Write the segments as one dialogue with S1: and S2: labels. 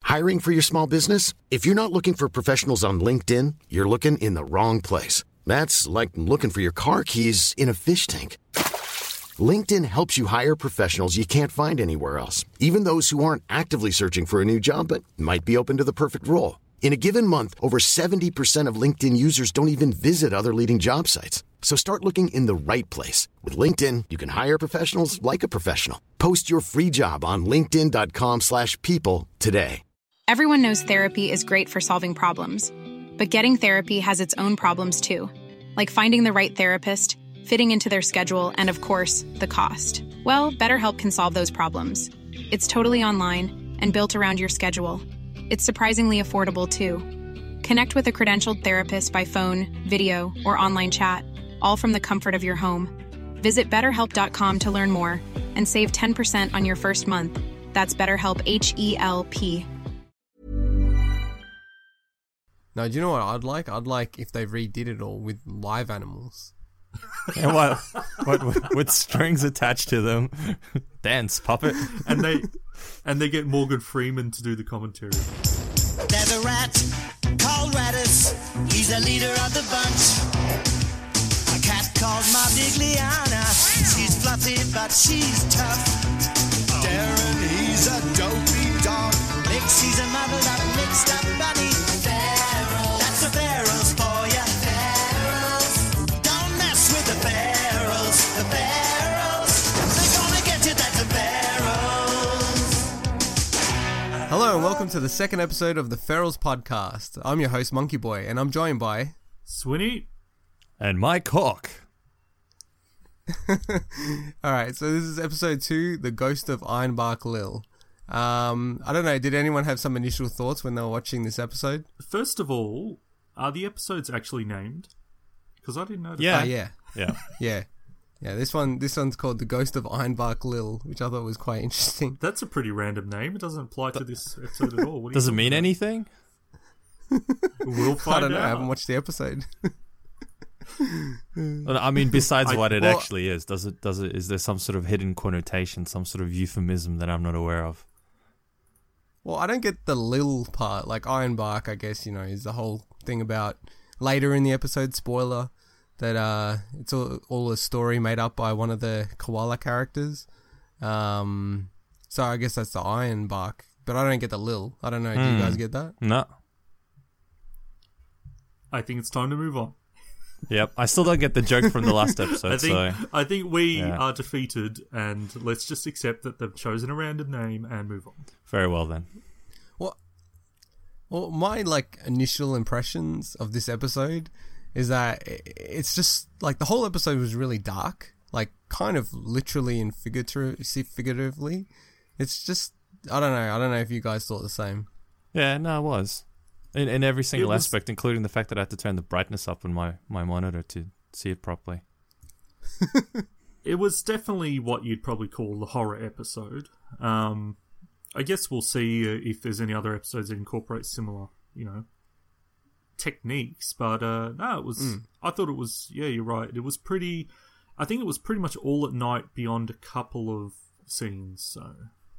S1: Hiring for your small business? If you're not looking for professionals on LinkedIn, you're looking in the wrong place. That's like looking for your car keys in a fish tank. LinkedIn helps you hire professionals you can't find anywhere else, even those who aren't actively searching for a new job but might be open to the perfect role. In a given month, over 70% of LinkedIn users don't even visit other leading job sites. So start looking in the right place. With LinkedIn, you can hire professionals like a professional. Post your free job on linkedin.com/people today.
S2: Everyone knows therapy is great for solving problems, but getting therapy has its own problems too, like finding the right therapist, fitting into their schedule, and of course, the cost. Well, BetterHelp can solve those problems. It's totally online and built around your schedule. It's surprisingly affordable too. Connect with a credentialed therapist by phone, video, or online chat, all from the comfort of your home. Visit BetterHelp.com to learn more and save 10% on your first month. That's BetterHelp, H-E-L-P.
S3: No, do you know what I'd like? I'd like if they redid it all with live animals.
S4: And what with strings attached to them. Dance puppet.
S5: And they get Morgan Freeman to do the commentary.
S6: There's a rat called Radis. He's the leader of the bunch. A cat called Modigliana. She's fluffy, but she's tough. Darren, he's a dopey dog. Mix, he's a muddled up, mixed up bunny. Feral. That's the Ferals for ya. Ferals. Don't mess with the Ferals. The Ferals. They're gonna get you, that's the Ferals.
S3: Hello and welcome to the second episode of the Ferals podcast. I'm your host, Monkey Boy, and I'm joined by...
S5: Swinny.
S4: And Mike Hawk.
S3: Alright, so this is episode 2, The Ghost of Ironbark Lil. I don't know, did anyone have some initial thoughts when they were watching this episode?
S5: First of all, are the episodes actually named? Because I didn't know.
S4: Yeah.
S3: Yeah, this one's called The Ghost of Ironbark Lil, which I thought was quite interesting.
S5: That's a pretty random name. It doesn't apply to this episode at all.
S4: Does it mean anything?
S5: We'll find out.
S3: I don't know, I haven't watched the episode.
S4: I mean, besides what it actually is, is there some sort of hidden connotation, some sort of euphemism that I'm not aware of?
S3: Well, I don't get the Lil part. Like, Ironbark, I guess, is the whole thing about later in the episode, spoiler, that it's all a story made up by one of the koala characters. So I guess that's the Ironbark. But I don't get the Lil. I don't know. Do you guys get that?
S4: No.
S5: I think it's time to move on.
S4: Yep, I still don't get the joke from the last episode.
S5: I think we are defeated, and let's just accept that they've chosen a random name and move on.
S4: Very well then.
S3: Well, my initial impressions of this episode is that it's just the whole episode was really dark, kind of literally and figuratively. It's just I don't know if you guys thought the same.
S4: Yeah, no, it was. In every single aspect, including the fact that I had to turn the brightness up on my monitor to see it properly.
S5: It was definitely what you'd probably call the horror episode. I guess we'll see if there's any other episodes that incorporate similar, techniques. But no, it was. I thought it was. Yeah, you're right. It was pretty. I think it was pretty much all at night beyond a couple of scenes. So.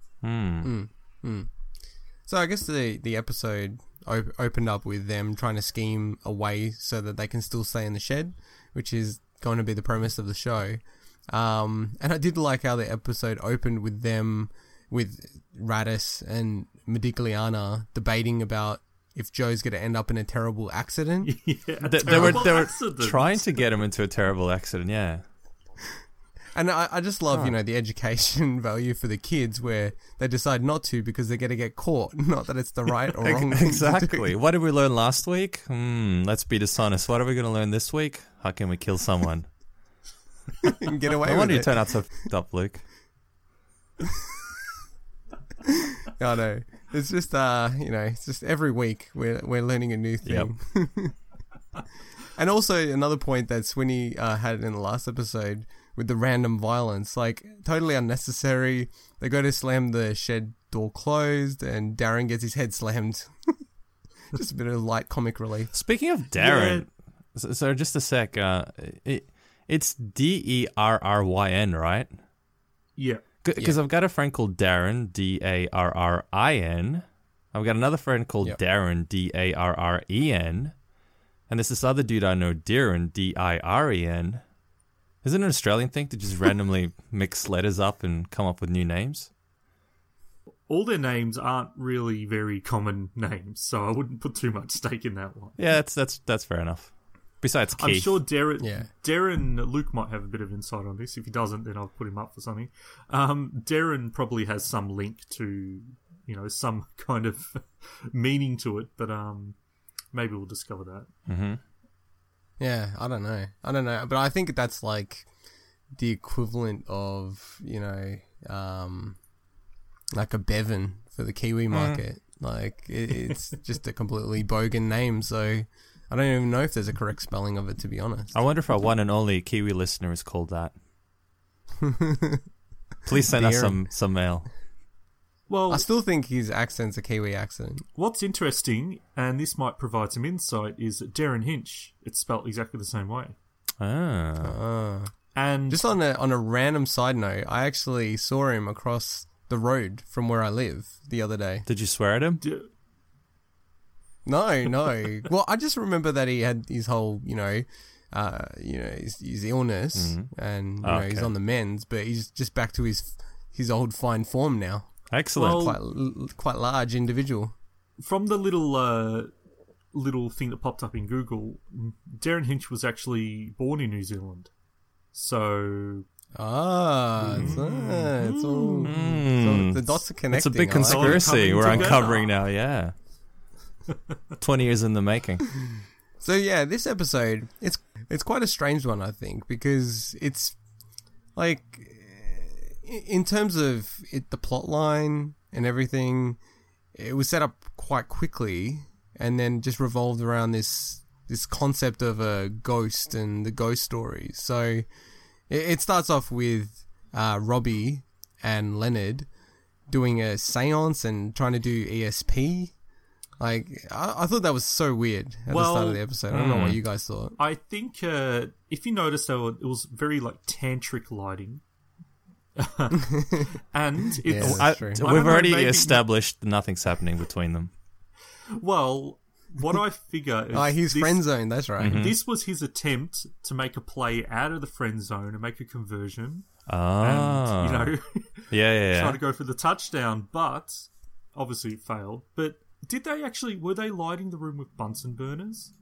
S3: So I guess the episode opened up with them trying to scheme a way so that they can still stay in the shed, which is going to be the premise of the show. And I did like how the episode opened with them, with Radis and Modigliana debating about if Joe's going to end up in a terrible accident.
S4: Yeah, they were trying to get him into a terrible accident, yeah.
S3: And I just love, the education value for the kids where they decide not to because they're going to get caught. Not that it's the right or wrong thing
S4: Exactly.
S3: to do.
S4: What did we learn last week? Let's be dishonest. What are we going to learn this week? How can we kill someone?
S3: And get away with it.
S4: I wonder you turn out so f***ed up, Luke.
S3: I know. It's just, it's just every week we're learning a new thing. Yep. And also another point that Swinny had in the last episode with the random violence, totally unnecessary. They go to slam the shed door closed and Darren gets his head slammed. Just a bit of light comic relief.
S4: Speaking of Darren, so just a sec, it's Derryn, right?
S5: Yeah.
S4: Because I've got a friend called Darren, Darrin, I've got another friend called Darren, Darren. And there's this other dude I know, Diren, Diren. Is it an Australian thing to just randomly mix letters up and come up with new names?
S5: All their names aren't really very common names, so I wouldn't put too much stake in that one.
S4: Yeah, that's fair enough. Besides Keith.
S5: I'm sure Darren, Luke might have a bit of insight on this. If he doesn't, then I'll put him up for something. Darren probably has some link to, some kind of meaning to it, but maybe we'll discover that.
S3: Mm-hmm. Yeah, I don't know. But I think that's like the equivalent of, like a Bevan for the Kiwi market. Like, it's just a completely bogan name, so I don't even know if there's a correct spelling of it, to be honest.
S4: I wonder if our one and only Kiwi listener is called that. Please send us some mail.
S5: Well,
S3: I still think his accent's a Kiwi accent.
S5: What's interesting, and this might provide some insight, is that Darren Hinch, it's spelt exactly the same way. And
S3: just on a random side note, I actually saw him across the road from where I live the other day.
S4: Did you swear at him?
S3: No. Well, I just remember that he had his whole, his illness, and he's on the mends, but he's just back to his old fine form now.
S4: Excellent.
S3: Well, quite large individual.
S5: From the little thing that popped up in Google, Darren Hinch was actually born in New Zealand. So
S3: it's all the dots are connecting.
S4: It's a big conspiracy we're uncovering now, yeah. 20 years in the making.
S3: So yeah, this episode, it's quite a strange one, I think, because it's like, in terms of the plot line and everything, it was set up quite quickly and then just revolved around this concept of a ghost and the ghost stories. So it starts off with Robbie and Leonard doing a seance and trying to do ESP. Like, I thought that was so weird at the start of the episode. I don't know what you guys thought.
S5: I think if you notice, though, it was very like tantric lighting. And it's
S4: we've already established nothing's happening between them.
S5: Well, what I figure is
S3: he's friend zone. That's right.
S5: Mm-hmm. This was his attempt to make a play out of the friend zone and make a conversion.
S4: And
S5: try to go for the touchdown, but obviously it failed. But were they lighting the room with Bunsen burners?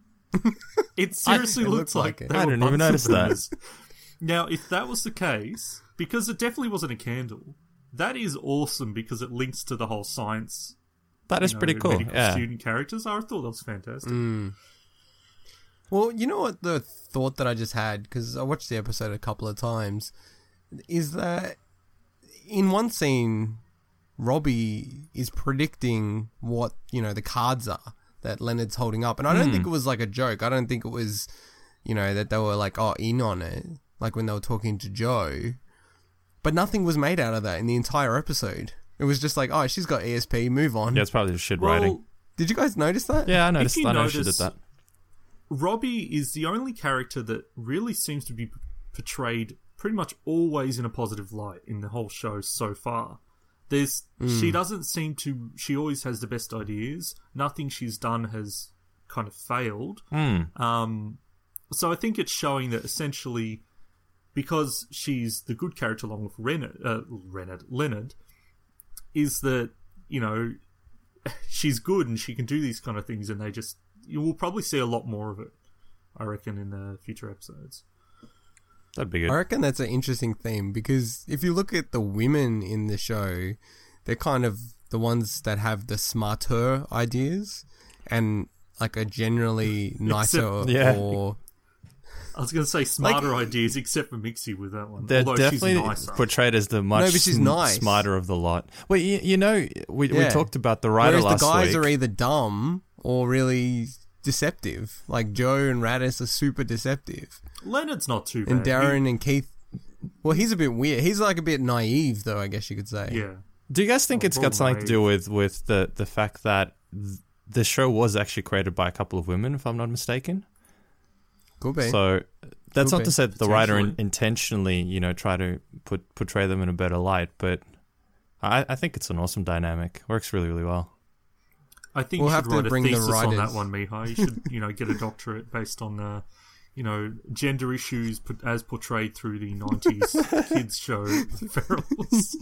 S5: It seriously looked like it.
S4: I didn't even notice that.
S5: Now, if that was the case, because it definitely wasn't a candle, that is awesome because it links to the whole science.
S4: That is pretty cool. Yeah.
S5: Student characters. I thought that was fantastic.
S3: Well, you know what the thought that I just had, because I watched the episode a couple of times, is that in one scene, Robbie is predicting what, the cards are that Leonard's holding up. And I don't think it was like a joke. I don't think it was, that they were like, in on it. Like when they were talking to Joe. But nothing was made out of that in the entire episode. It was just like, she's got ESP, move on.
S4: Yeah, it's probably just shit writing.
S3: Did you guys notice that?
S4: Yeah, I noticed. I noticed she did that.
S5: Robbie is the only character that really seems to be portrayed pretty much always in a positive light in the whole show so far. She doesn't seem to... She always has the best ideas. Nothing she's done has kind of failed. So I think it's showing that essentially, because she's the good character along with Leonard, is that, she's good and she can do these kind of things, and you will probably see a lot more of it, I reckon, in the future episodes.
S4: That'd be good.
S3: I reckon that's an interesting theme, because if you look at the women in the show, they're kind of the ones that have the smarter ideas and like a generally nicer or...
S5: I was going to say smarter ideas, except for Mixie with that one.
S4: They're
S5: although
S4: definitely
S5: she's nicer.
S4: Portrayed as the much smarter of the lot. Well, we talked about the writer last week.
S3: Whereas the guys are either dumb or really deceptive. Like Joe and Radis are super deceptive.
S5: Leonard's not too bad.
S3: And Darren and Keith, well, he's a bit weird. He's like a bit naive, though, I guess you could say.
S5: Yeah.
S4: Do you guys think it's got something to do with the fact that the show was actually created by a couple of women, if I'm not mistaken?
S3: Could be.
S4: So that's not to say that the writer intentionally, try to portray them in a better light, but I think it's an awesome dynamic. Works really, really well.
S5: I think
S3: We'll
S5: you
S3: have
S5: should
S3: to
S5: write a
S3: bring the
S5: thesis on that
S3: writers.
S5: one, Mihai. You should, get a doctorate based on, gender issues as portrayed through the 90s kids show, The Ferals.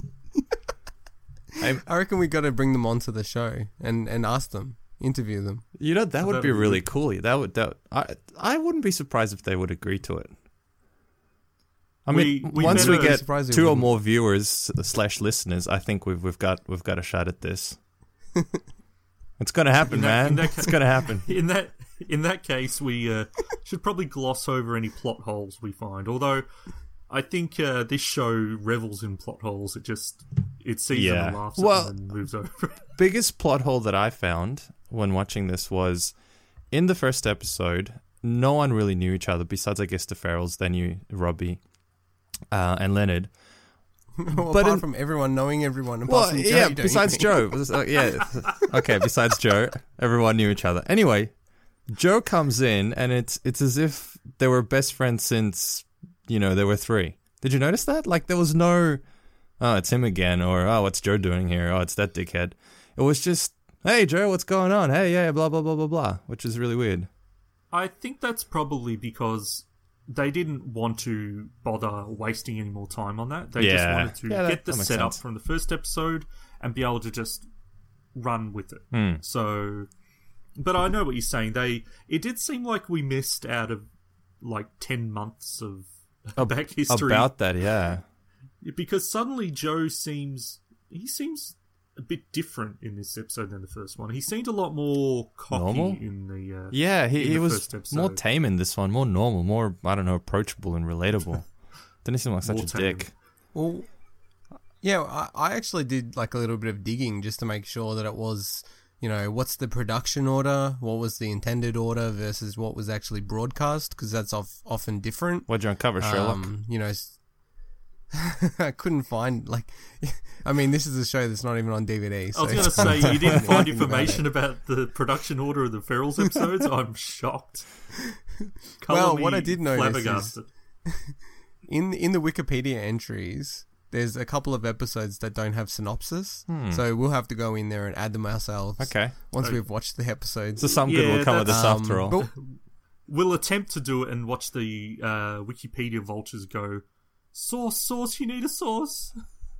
S3: I reckon we got to bring them onto the show and ask them, interview them.
S4: That would be really cool. I wouldn't be surprised if they would agree to it. I mean,
S5: we
S4: once we
S5: better-
S4: get
S3: Surprised they
S4: 2 or
S3: wouldn't.
S4: more viewers / listeners, I think we've got a shot at this. It's gonna happen, man. It's gonna happen.
S5: In that case, we should probably gloss over any plot holes we find. Although, I think this show revels in plot holes. It sees them and laughs at them and moves over.
S4: Biggest plot hole that I found when watching this was in the first episode. No one really knew each other besides, I guess, the Ferals. They knew Robbie and Leonard.
S3: Well,
S4: But
S3: apart from everyone knowing everyone, apart
S4: Well,
S3: from Joe,
S4: yeah,
S3: don't
S4: besides
S3: you
S4: Joe. Okay, besides Joe, everyone knew each other. Anyway, Joe comes in, and it's as if they were best friends since, they were 3. Did you notice that? Like, there was no, oh, it's him again, or, oh, what's Joe doing here? Oh, it's that dickhead. It was just, hey, Joe, what's going on? Hey, yeah, blah, blah, blah, blah, blah, which is really weird.
S5: I think that's probably because they didn't want to bother wasting any more time on that. They just wanted to get the
S4: that makes
S5: setup
S4: sense.
S5: from the first episode and be able to just run with it. So, but I know what you're saying. It did seem like we missed out of like 10 months of back history
S4: About that, yeah.
S5: because suddenly Joe seems a bit different in this episode than the first one. He seemed a lot more cocky
S4: Normal?
S5: in the
S4: Yeah,
S5: in
S4: he
S5: the
S4: was
S5: first episode.
S4: more tame in this one, more normal, more, I don't know, approachable and relatable. Didn't seem like such
S5: More
S4: a
S5: tame.
S4: dick.
S3: Well, yeah, I actually did like a little bit of digging just to make sure that it was, what's the production order, what was the intended order versus what was actually broadcast, because that's often different.
S4: What'd you uncover, Sherlock?
S3: I couldn't find, this is a show that's not even on DVD.
S5: I was going to say, you didn't find information about the production order of the Ferals episodes? I'm shocked.
S3: Well,
S5: Colour
S3: what
S5: me
S3: I did notice is-
S5: flabbergasted.
S3: In the Wikipedia entries, there's a couple of episodes that don't have synopsis, so we'll have to go in there and add them ourselves.
S4: Okay.
S3: Once we've watched the episodes.
S4: So some good
S5: Yeah,
S4: will come of this
S3: that's-
S4: after all.
S3: but-
S5: We'll attempt to do it and watch the Wikipedia vultures go, sauce, you need a sauce.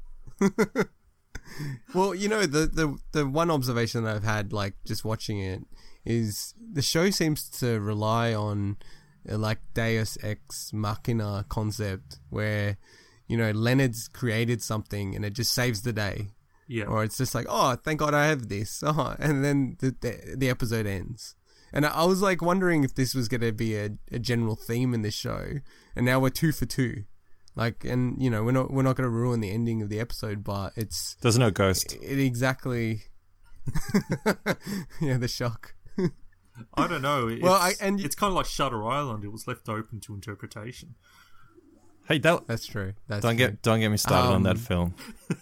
S3: Well, the one observation that I've had, just watching it, is the show seems to rely on Deus Ex Machina concept, where Leonard's created something and it just saves the day,
S5: Yeah.
S3: or it's just like, oh, thank God I have this, and then the episode ends. And I was wondering if this was going to be a general theme in this show, and now we're 2 for 2. And we're not going to ruin the ending of the episode, but it's
S4: There's no ghost.
S3: it exactly. Yeah, the shock.
S5: I don't know. It's, it's kind of like Shutter Island. It was left open to interpretation.
S4: Hey,
S3: That's true.
S4: don't get me started on that film.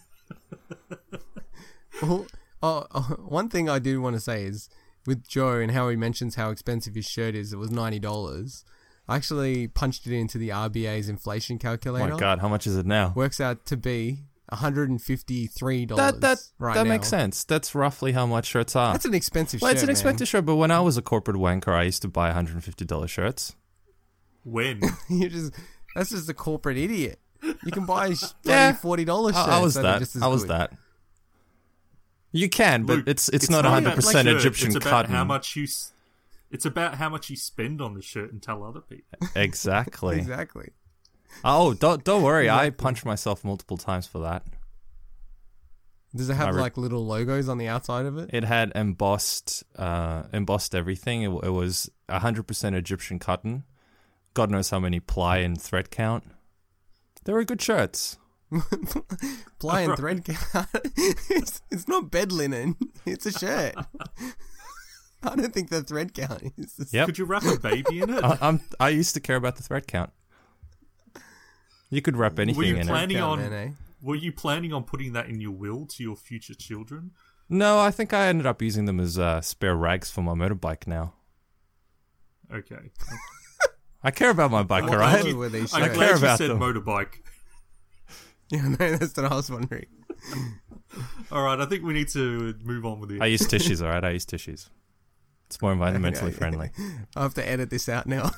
S3: Well, one thing I do want to say is with Joe and how he mentions how expensive his shirt is. It was $90. I actually punched it into the RBA's inflation
S4: Oh
S3: calculator.
S4: my god, how much is it now?
S3: Works out to be $153
S4: That makes sense. That's roughly how much shirts are.
S3: That's an expensive
S4: Well,
S3: shirt.
S4: it's an
S3: man.
S4: expensive shirt, but when I was a corporate wanker, I used to buy $150 shirts.
S5: When?
S3: That's just a corporate idiot. You can buy
S4: Yeah.
S3: $40 shirts.
S4: I was
S3: that are
S4: that.
S3: just as
S4: I was
S3: good.
S4: that. You can, but
S5: Luke,
S4: it's not
S5: about
S4: 100%
S5: the shirt,
S4: Egyptian
S5: it's about
S4: cotton.
S5: how much you. It's about how much you spend on the shirt and tell other people.
S4: Exactly.
S3: Exactly.
S4: Oh, don't worry. I punched myself multiple times for that.
S3: Does it have
S4: My
S3: little logos on the outside of it?
S4: It had embossed everything. It was 100% Egyptian cotton. God knows how many ply and thread count. They were good shirts.
S3: Ply and thread count. It's not bed linen. It's a shirt. I don't think the thread count is.
S4: Yep.
S5: Could you wrap a baby in it?
S4: I used to care about the thread count. You could wrap anything
S5: Were you
S4: in it.
S5: planning
S3: Count,
S5: on?
S3: man, eh?
S5: Were you planning on putting that in your will to your future children?
S4: No, I think I ended up using them as spare rags for my motorbike now.
S5: Okay.
S4: I care about my bike,
S3: What
S4: alright?
S3: colour were these
S5: I'm
S3: shirts?
S5: glad you
S4: about
S5: said
S4: them.
S5: motorbike.
S3: Yeah, no, that's what I was wondering.
S5: All right, I think we need to move on with it.
S4: I use tissues, all right? I use tissues. It's more environmentally friendly.
S3: I'll have to edit this out now.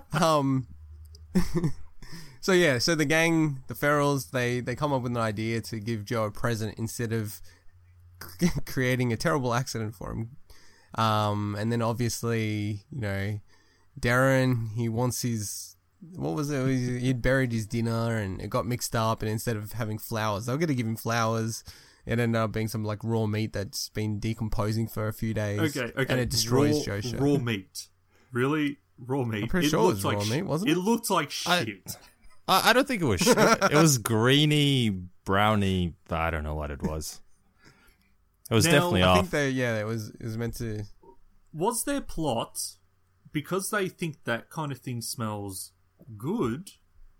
S3: So the gang, the Ferals, they come up with an idea to give Joe a present instead of creating a terrible accident for him. And then obviously, Darren, he wants his, what was it? He'd buried his dinner and it got mixed up, and instead of having flowers, they were going to give him flowers. It ended up being some like raw meat that's been decomposing for a few days. Okay. And it destroys Joe's show.
S5: Raw meat. Really? Raw meat?
S3: I'm pretty sure it was raw meat, wasn't it?
S5: It looked like shit.
S4: I don't think it was shit. It was greeny, browny, but I don't know what it was. It was definitely off.
S3: I think it was meant to...
S5: Was their plot, because they think that kind of thing smells good...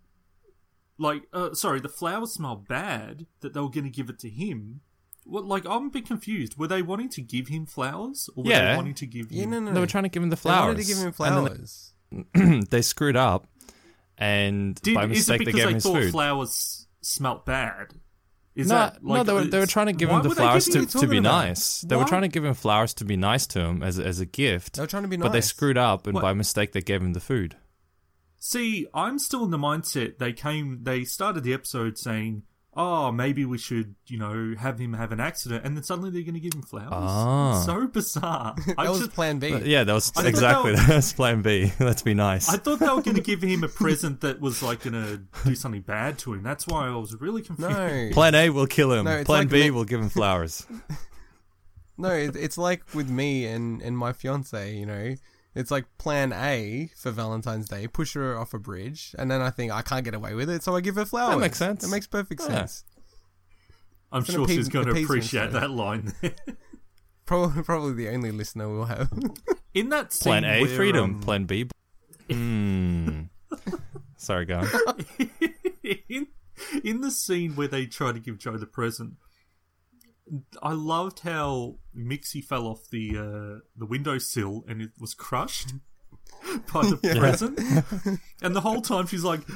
S5: the flowers smell bad, that they were going to give it to him. I'm a bit confused. Were they wanting to give him flowers? Or were they wanting to give him...
S3: No.
S4: They were trying to give him the flowers.
S3: They wanted to give him flowers.
S4: They screwed up, and by mistake they gave him his food.
S5: Is it because they thought flowers smelt bad?
S4: No, they were trying to give him the flowers to be nice. They were trying to give him flowers to be nice to him as a gift.
S3: They were trying to be nice.
S4: But they screwed up, and by mistake they gave him the food.
S5: See, I'm still in the mindset they started the episode saying, oh, maybe we should, have him have an accident, and then suddenly they're going to give him flowers. It's so bizarre.
S3: That was plan B.
S4: Yeah, that was exactly that's plan B. Let's be nice.
S5: I thought they were going to give him a present that was like going to do something bad to him. That's why I was really confused.
S3: No.
S4: Plan A will kill him.
S3: No,
S4: plan B will give him flowers.
S3: No, it's like with me and my fiance, It's like plan A for Valentine's Day, push her off a bridge, and then I think I can't get away with it, so I give her flowers.
S4: That makes sense.
S3: It makes perfect sense.
S5: I'm sure she's going to appreciate that line.
S3: Probably the only listener we'll have.
S5: In that scene
S4: plan A,
S5: where,
S4: freedom. Plan B. Sorry, go on.
S5: In the scene where they try to give Joe the present, I loved how Mixie fell off the windowsill and it was crushed by the present. And the whole time she's like...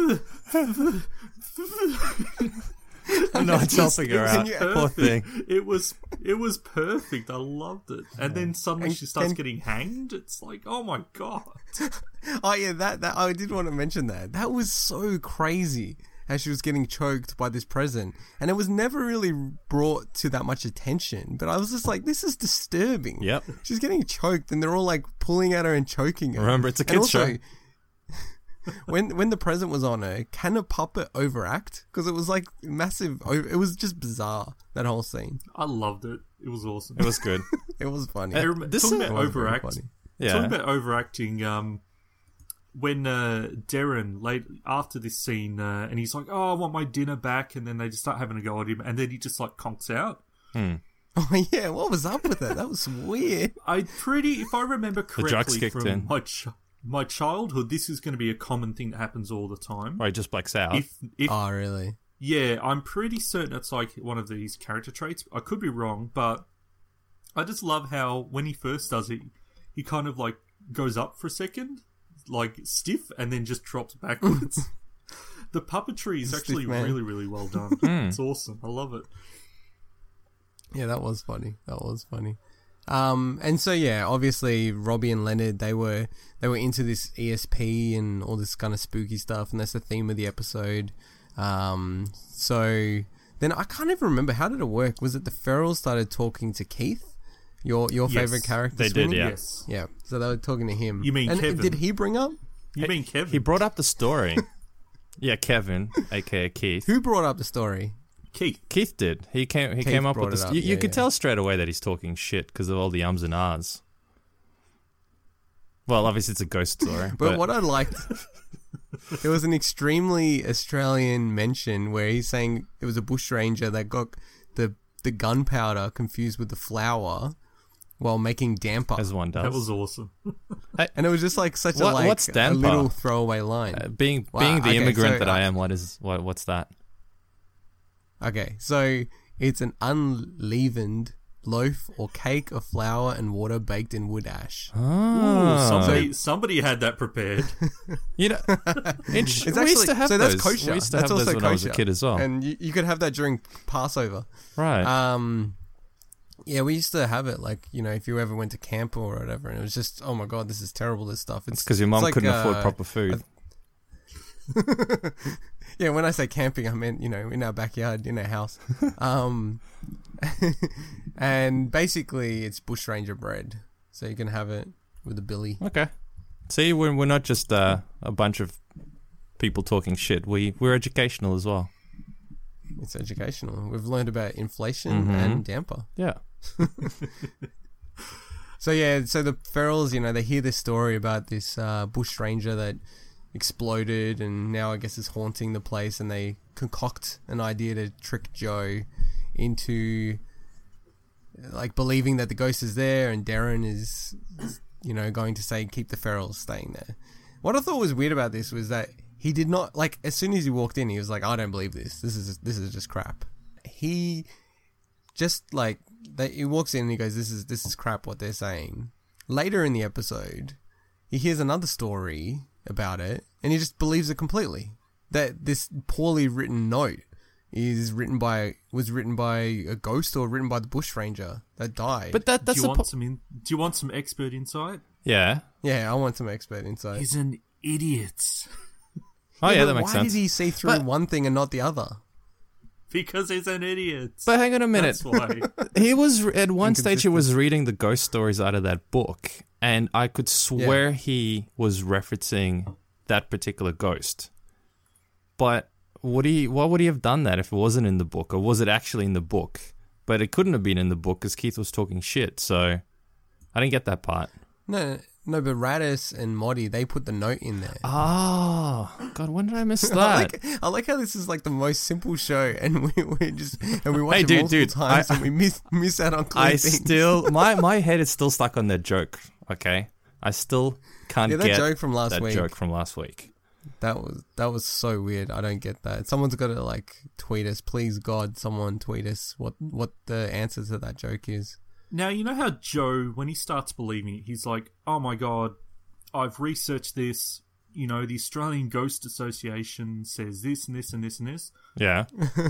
S4: I'm not helping her out. Poor thing.
S5: It was perfect. I loved it. And then suddenly she starts getting hanged. It's like, oh my God.
S3: Oh yeah, that I did want to mention that. That was so crazy. How she was getting choked by this present, and it was never really brought to that much attention, but I was just like, this is disturbing.
S4: Yep.
S3: She's getting choked and they're all like pulling at her and choking her.
S4: Remember, it's a kid's show.
S3: when the present was on her, can a puppet overact? Because it was like massive, it was just bizarre, that whole scene.
S5: I loved it. It was awesome.
S4: It was good.
S3: It was funny.
S5: Talking about overacting, when Darren, after this scene, and he's like, oh, I want my dinner back, and then they just start having a go at him, and then he just, conks out.
S3: Oh, yeah, what was up with that? That was weird.
S5: If I remember correctly from
S4: in.
S5: my childhood, this is going to be a common thing that happens all the time.
S4: Or he just blacks out.
S3: Oh, really?
S5: Yeah, I'm pretty certain it's like one of these character traits. I could be wrong, but I just love how when he first does it, he kind of, goes up for a second, stiff, and then just drops backwards. The puppetry is actually really, really well done. It's awesome. I love it.
S3: Yeah, that was funny. And so obviously Robbie and Leonard, they were into this ESP and all this kind of spooky stuff, and that's the theme of the episode. So then I can't even remember, how did it work? Was it the Ferals started talking to Keith? Your favorite character?
S4: They did, yeah.
S5: Yes.
S3: Yeah, so they were talking to him.
S5: You mean Kevin?
S3: Did he bring up?
S5: You mean Kevin?
S4: He brought up the story. Yeah, Kevin, aka Keith.
S3: Who brought up the story?
S4: Keith did. He came up with this. You could tell straight away that he's talking shit because of all the ums and ahs. Well, obviously it's a ghost story.
S3: but what I liked, there was an extremely Australian mention where he's saying it was a bushranger that got the gunpowder confused with the flour while making damper.
S4: As one does.
S5: That was awesome.
S3: And it was just such
S4: what's
S3: a
S4: damper?
S3: little throwaway line.
S4: Being the immigrant that I am, what's that?
S3: Okay, so it's an unleavened loaf or cake of flour and water baked in wood ash.
S5: Somebody had that prepared.
S4: You know, we used to have
S3: so
S4: those.
S3: that's kosher.
S4: We used to
S3: That's
S4: have those
S3: also
S4: when I was a
S3: kosher.
S4: kid as well.
S3: And you could have that during Passover.
S4: Right.
S3: Yeah, we used to have it, like, you know, if you ever went to camp or whatever, and it was just, oh my god, this is terrible, this stuff.
S4: It's because your mum couldn't afford proper food.
S3: Yeah, when I say camping, I meant, you know, in our backyard, in our house. And basically, it's bushranger bread, so you can have it with a billy.
S4: Okay. See, we're not just a bunch of people talking shit. We're educational as well.
S3: It's educational. We've learned about inflation and damper.
S4: Yeah.
S3: So the Ferals, you know, they hear this story about this bushranger that exploded and now I guess is haunting the place, and they concoct an idea to trick Joe into like believing that the ghost is there, and Darren is, you know, going to say keep the Ferals staying there. What I thought was weird about this was that he did not, like, as soon as he walked in, he was like, I don't believe this. This is just crap. He just, like, he walks in and he goes, this is crap what they're saying. Later in the episode, he hears another story about it, and he just believes it completely. That this poorly written note was written by a ghost or written by the bushranger that died.
S4: But that's
S5: do you want some expert insight?
S4: Yeah.
S3: Yeah, I want some expert insight.
S5: He's an idiot.
S4: Oh yeah, that
S3: but
S4: makes
S3: why
S4: sense.
S3: did he see through one thing and not the other?
S5: Because he's an idiot.
S4: But hang on a minute.
S5: That's why.
S4: He was at one stage. He was reading the ghost stories out of that book, and I could swear he was referencing that particular ghost. But why would he have done that if it wasn't in the book, or was it actually in the book? But it couldn't have been in the book because Keith was talking shit. So I didn't get that part.
S3: No, but Radis and Moddy, they put the note in there.
S4: Oh, God, when did I miss that?
S3: I like how this is like the most simple show, and we watch
S4: Hey,
S3: it
S4: dude,
S3: multiple times, and we miss out on clear things.
S4: Still, my head is still stuck on that joke, okay? I still can't
S3: that
S4: get
S3: joke from last week.
S4: joke from last week.
S3: That was so weird. I don't get that. Someone's got to, like, tweet us. Please, God, someone tweet us what the answer to that joke is.
S5: Now, you know how Joe, when he starts believing it, he's like, oh my god, I've researched this, you know, the Australian Ghost Association says this and this and this and this.
S4: Yeah.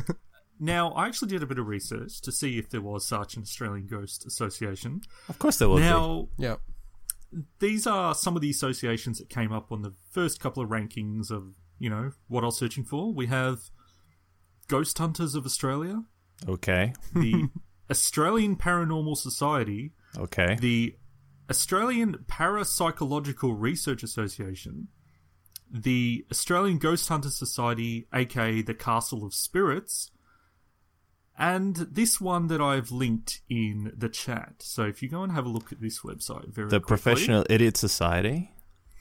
S5: Now, I actually did a bit of research to see if there was such an Australian Ghost Association.
S4: Of course there will
S5: Now,
S3: yeah,
S5: these are some of the associations that came up on the first couple of rankings of, you know, what I was searching for. We have Ghost Hunters of Australia.
S4: Okay.
S5: The Australian Paranormal Society,
S4: Okay.
S5: the Australian Parapsychological Research Association, the Australian Ghost Hunter Society, aka the Castle of Spirits, and this one that I've linked in the chat. So if you go and have a look at this website very
S4: The
S5: quickly,
S4: Professional Idiot Society.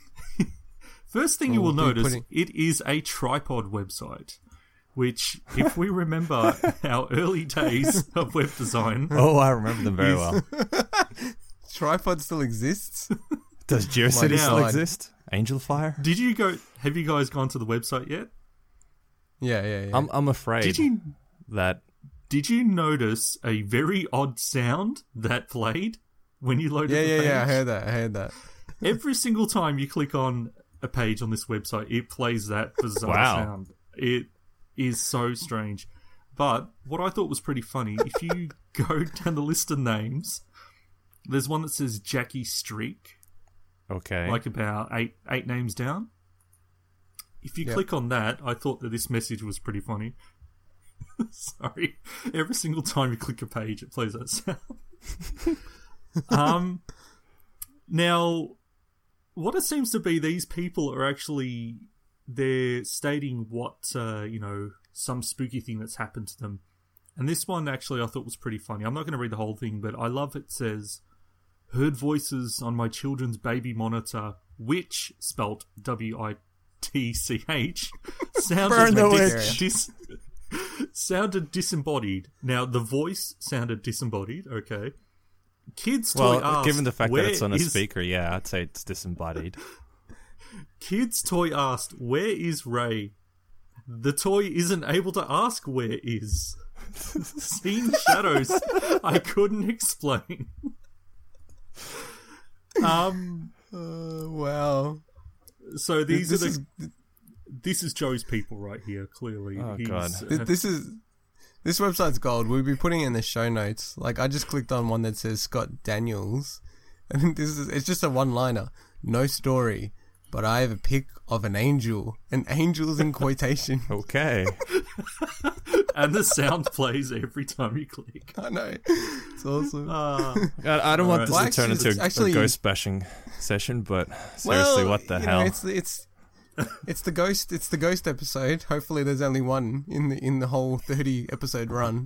S5: first thing you will notice, it is a tripod website. Which, if we remember our early days of web design...
S4: Oh, I remember them very well.
S3: Tripod still exists.
S4: Does GeoCity still
S3: God.
S4: exist? Angelfire?
S5: Have you guys gone to the website yet?
S3: Yeah.
S4: I'm afraid that...
S5: Did you notice a very odd sound that played when you loaded the page?
S3: Yeah, I heard that.
S5: Every single time you click on a page on this website, it plays that bizarre sound. It is so strange. But what I thought was pretty funny, if you go down the list of names, there's one that says Jackie Streak.
S4: Okay.
S5: Like about eight names down. If you click on that, I thought that this message was pretty funny. Sorry. Every single time you click a page, it plays that sound. Now, what it seems to be, these people are actually... They're stating what, some spooky thing that's happened to them. And this one, actually, I thought was pretty funny. I'm not going to read the whole thing, but I love it says, heard voices on my children's baby monitor, which, spelt W-I-T-C-H, sounded disembodied. Now, the voice sounded disembodied, okay. Kids' toy asked,
S4: given the fact that it's on a speaker, yeah, I'd say it's disembodied.
S5: Kids' toy asked, where is Ray? The toy isn't able to ask where is. Seen shadows I couldn't explain.
S3: Wow.
S5: So this is Joe's people right here. Clearly,
S4: Oh, God.
S3: This website's gold. We'll be putting it in the show notes. Like, I just clicked on one that says Scott Daniels, and it's just a one-liner. No story, but I have a pic of an angel. And angel's in quotation.
S4: Okay.
S5: and the sound plays every time you click.
S3: I know. It's awesome.
S4: I don't want this to turn into a ghost bashing session, but seriously, what the hell?
S3: It's the ghost episode. Hopefully, there's only one in the whole 30 episode run.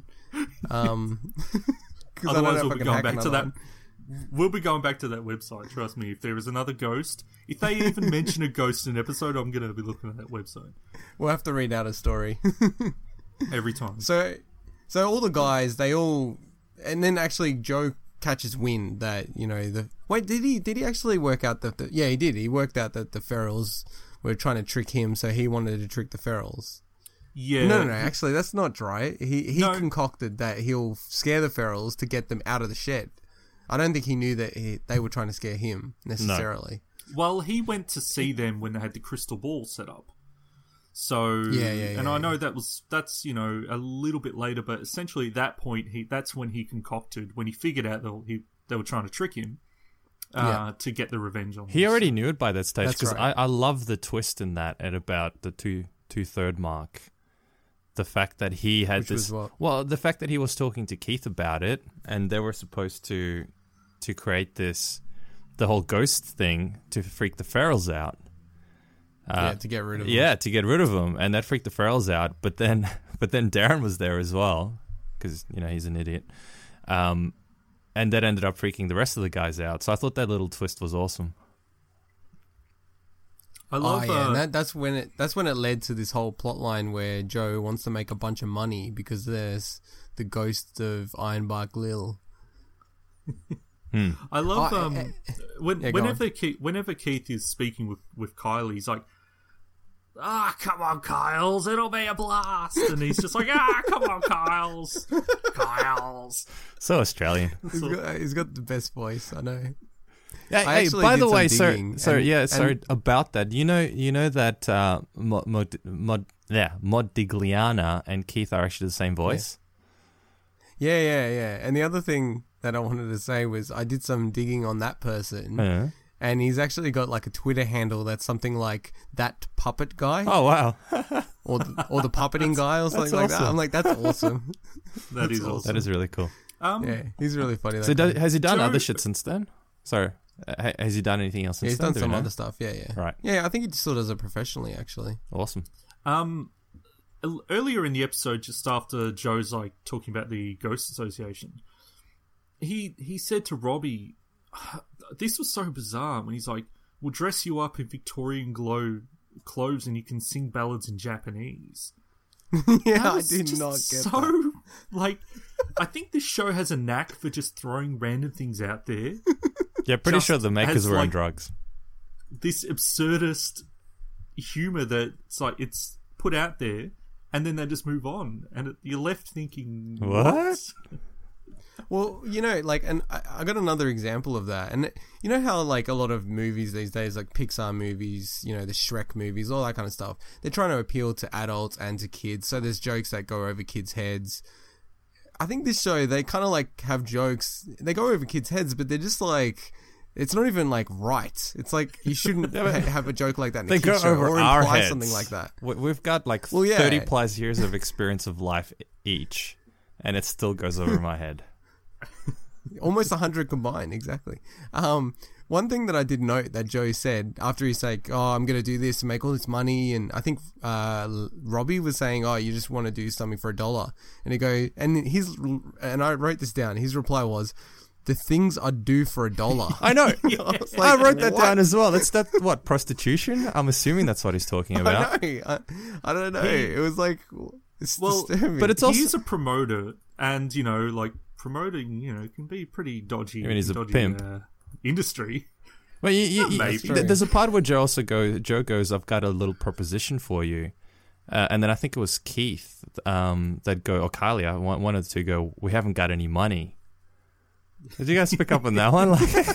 S5: Otherwise, we'll be going back to that. We'll be going back to that website. Trust me. If there is another ghost, if they even mention a ghost in an episode, I'm going to be looking at that website.
S3: We'll have to read out a story
S5: every time.
S3: So all the guys, and then actually Joe catches wind that did he actually work out that yeah, he did. He worked out that the ferals were trying to trick him, so he wanted to trick the ferals.
S5: Yeah.
S3: No. Actually, that's not right. He concocted that he'll scare the ferals to get them out of the shed. I don't think he knew that they were trying to scare him necessarily.
S5: No. Well, he went to see them when they had the crystal ball set up. So and I know that's a little bit later, but essentially at that point that's when he concocted, when he figured out they were trying to trick him to get the revenge on him.
S4: He already knew it by that stage, because
S3: right.
S4: I love the twist in that at about the two-third mark. The fact that he had the fact that he was talking to Keith about it, and they were supposed to create the whole ghost thing to freak the ferals out.
S3: To get rid of them.
S4: Yeah, to get rid of them, and that freaked the ferals out. But then Darren was there as well, because he's an idiot, and that ended up freaking the rest of the guys out. So I thought that little twist was awesome.
S3: I love and that's when it led to this whole plot line where Joe wants to make a bunch of money because there's the ghost of Ironbark Lil.
S5: I love whenever Keith is speaking with Kyle, he's like, come on, Kyles, it'll be a blast. And he's just like, come on, Kyles.
S4: So Australian.
S3: He's got the best voice, I know.
S4: Yeah, hey, by the way, sorry about that. You know that Modigliana and Keith are actually the same voice?
S3: Yeah. And the other thing that I wanted to say was I did some digging on that person, and he's actually got like a Twitter handle that's something like That Puppet Guy.
S4: Oh, wow.
S3: or the Puppeting Guy or something like that. I'm like, that's awesome.
S5: That is awesome.
S4: That is really cool.
S3: Yeah, he's really funny.
S4: So has he done other shit since then? Sorry. Has he done anything else since then?
S3: He's done some other stuff, yeah.
S4: Right.
S3: Yeah, I think he still does it professionally, actually.
S4: Awesome.
S5: Earlier in the episode, just after Joe's like talking about the Ghost Association, he said to Robbie, this was so bizarre, when he's like, we'll dress you up in Victorian clothes and you can sing ballads in Japanese.
S3: Yeah, I did not get that.
S5: Like, I think this show has a knack for just throwing random things out there.
S4: Yeah, pretty sure the makers were on drugs.
S5: This absurdist humor that's like, it's put out there, and then they just move on, and you're left thinking, what?
S3: Well, and I got another example of that. And you know how, like, a lot of movies these days, like Pixar movies, the Shrek movies, all that kind of stuff, they're trying to appeal to adults and to kids. So there's jokes that go over kids' heads. I think this show, they kind of, like, have jokes. They go over kids' heads, but they're just, like... It's not even, like, right. It's like, you shouldn't have a joke like that in a kid's show or
S4: our
S3: imply
S4: heads.
S3: something like that.
S4: We've got, like, 30-plus years of experience of life each, and it still goes over my head.
S3: Almost 100 combined, exactly. One thing that I did note that Joe said after he's like, I'm going to do this and make all this money, and I think Robbie was saying, you just want to do something for $1. And I wrote this down. His reply was, the things I'd do for $1.
S4: I know. I wrote that down as well. That's what, prostitution? I'm assuming that's what he's talking about.
S3: I don't know. It was like, it's disturbing.
S4: But it's also...
S5: He's a promoter, and, like, promoting, can be pretty dodgy.
S4: I mean, he's a pimp.
S5: Industry.
S4: Well, there's a part where Joe goes, I've got a little proposition for you. And then I think it was Keith that'd go, or Kylie, one of the two go, we haven't got any money. Did you guys pick up on that one?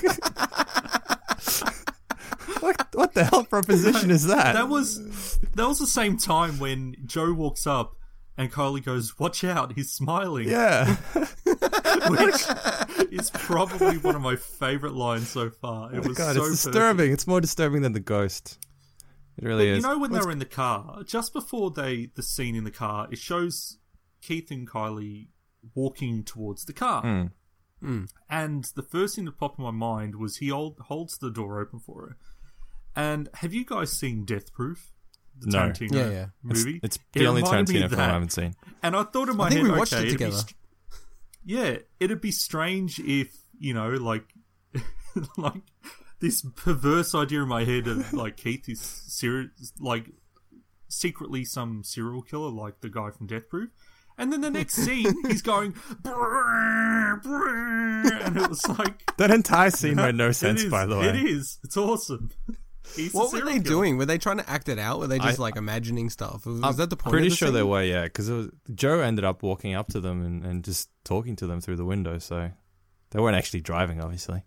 S4: What the hell proposition is that?
S5: That was the same time when Joe walks up and Kylie goes, watch out, he's smiling.
S4: Yeah.
S5: Which is probably one of my favourite lines so far. It was
S4: God,
S5: so
S4: it's disturbing.
S5: perfect.
S4: It's more disturbing than the ghost. It really is.
S5: You know when they were in the car, just before the scene in the car, it shows Keith and Kylie walking towards the car. And the first thing that popped in my mind was he holds the door open for her. And have you guys seen Death Proof? The
S4: No.
S5: Tarantino movie?
S4: It's the only
S5: reminded me
S4: Tarantino
S5: of
S4: film I
S5: that.
S4: haven't seen.
S5: And I thought in my
S3: I think
S5: head,
S3: we watched
S5: okay,
S3: it together.
S5: It'd be strange if, like this perverse idea in my head of like Keith is secretly some serial killer like the guy from Death Proof. And then the next scene, he's going, brrr, brrr, and it was like...
S4: That entire scene made no sense, by the way.
S5: It is. It's awesome.
S3: What were they doing? Were they trying to act it out? Were they just imagining stuff? Was that the point?
S4: Pretty
S3: of the
S4: sure
S3: scene?
S4: they were, yeah. Because Joe ended up walking up to them and just talking to them through the window, so they weren't actually driving, obviously.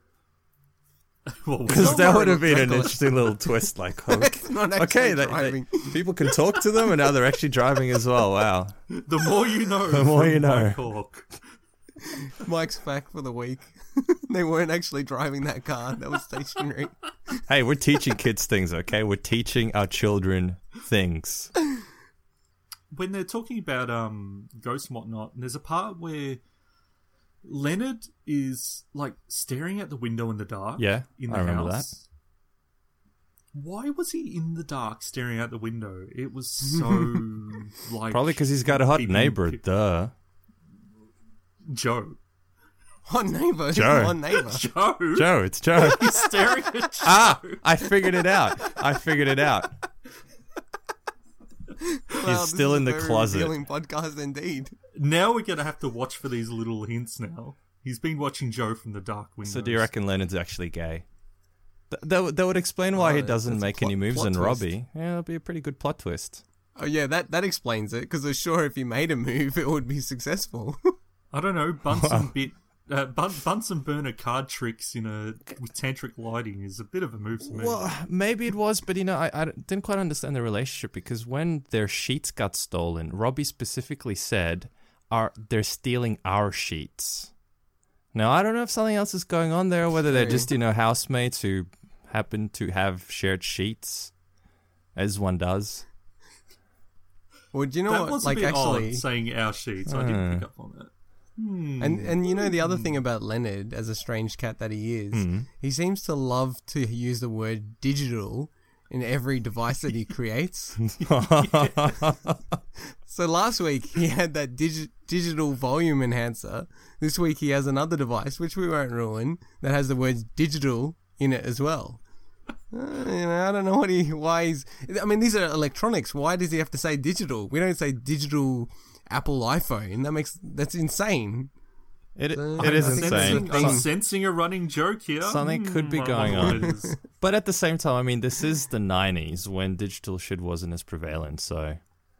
S4: Because that would have been an interesting little twist. Like, okay, people can talk to them, and now they're actually driving as well. Wow.
S5: The more you know.
S4: The more you know.
S5: Mike Hawk.
S3: Mike's back for the week. They weren't actually driving that car. That was stationary.
S4: Hey, we're teaching kids things, okay? We're teaching our children things.
S5: When they're talking about ghosts and whatnot, and there's a part where Leonard is like staring at the window in the dark.
S4: Yeah,
S5: in the
S4: I remember
S5: house.
S4: that.
S5: Why was he in the dark staring out the window? It was so like
S4: Probably because he's got a hot
S5: keeping
S4: neighbor, duh.
S5: Joe.
S3: Hot neighbor.
S4: Joe.
S3: Hot neighbor.
S4: Joe, it's Joe.
S5: He's staring at Joe.
S4: I figured it out.
S3: Wow,
S4: He's still in the
S3: this is a very
S4: closet.
S3: revealing podcast indeed.
S5: Now we're going to have to watch for these little hints now. He's been watching Joe from the dark windows.
S4: So do you reckon Leonard's actually gay? That would explain why he doesn't
S3: that's a
S4: make any moves
S3: plot
S4: on
S3: twist.
S4: Robbie. Yeah, that'd be a pretty good plot twist.
S3: Oh yeah, that explains it. Because I'm sure if he made a move, it would be successful.
S5: I don't know, Bunsen burner card tricks with tantric lighting is a bit of a move to me.
S4: Well, maybe it was, but I didn't quite understand the relationship because when their sheets got stolen, Robbie specifically said, they're stealing our sheets. Now, I don't know if something else is going on there, whether they're just, housemates who happen to have shared sheets, as one does.
S3: Well, do you know
S5: that
S3: what?
S5: was
S3: Like
S5: a bit
S3: actually,
S5: odd saying our sheets. I didn't pick up on that.
S3: and you know the other thing about Leonard, as a strange cat that he is, he seems to love to use the word digital in every device that he creates. So last week he had that digital volume enhancer. This week he has another device, which we won't ruin, that has the word digital in it as well. I don't know why he's... I mean, these are electronics. Why does he have to say digital? We don't say digital Apple iPhone. That's insane.
S4: It is insane.
S5: I'm sensing a running joke here.
S4: Something could be
S5: I
S4: going
S5: wonder what
S4: on.
S5: it is.
S4: But at the same time, I mean, this is the 90s when digital shit wasn't as prevalent, so...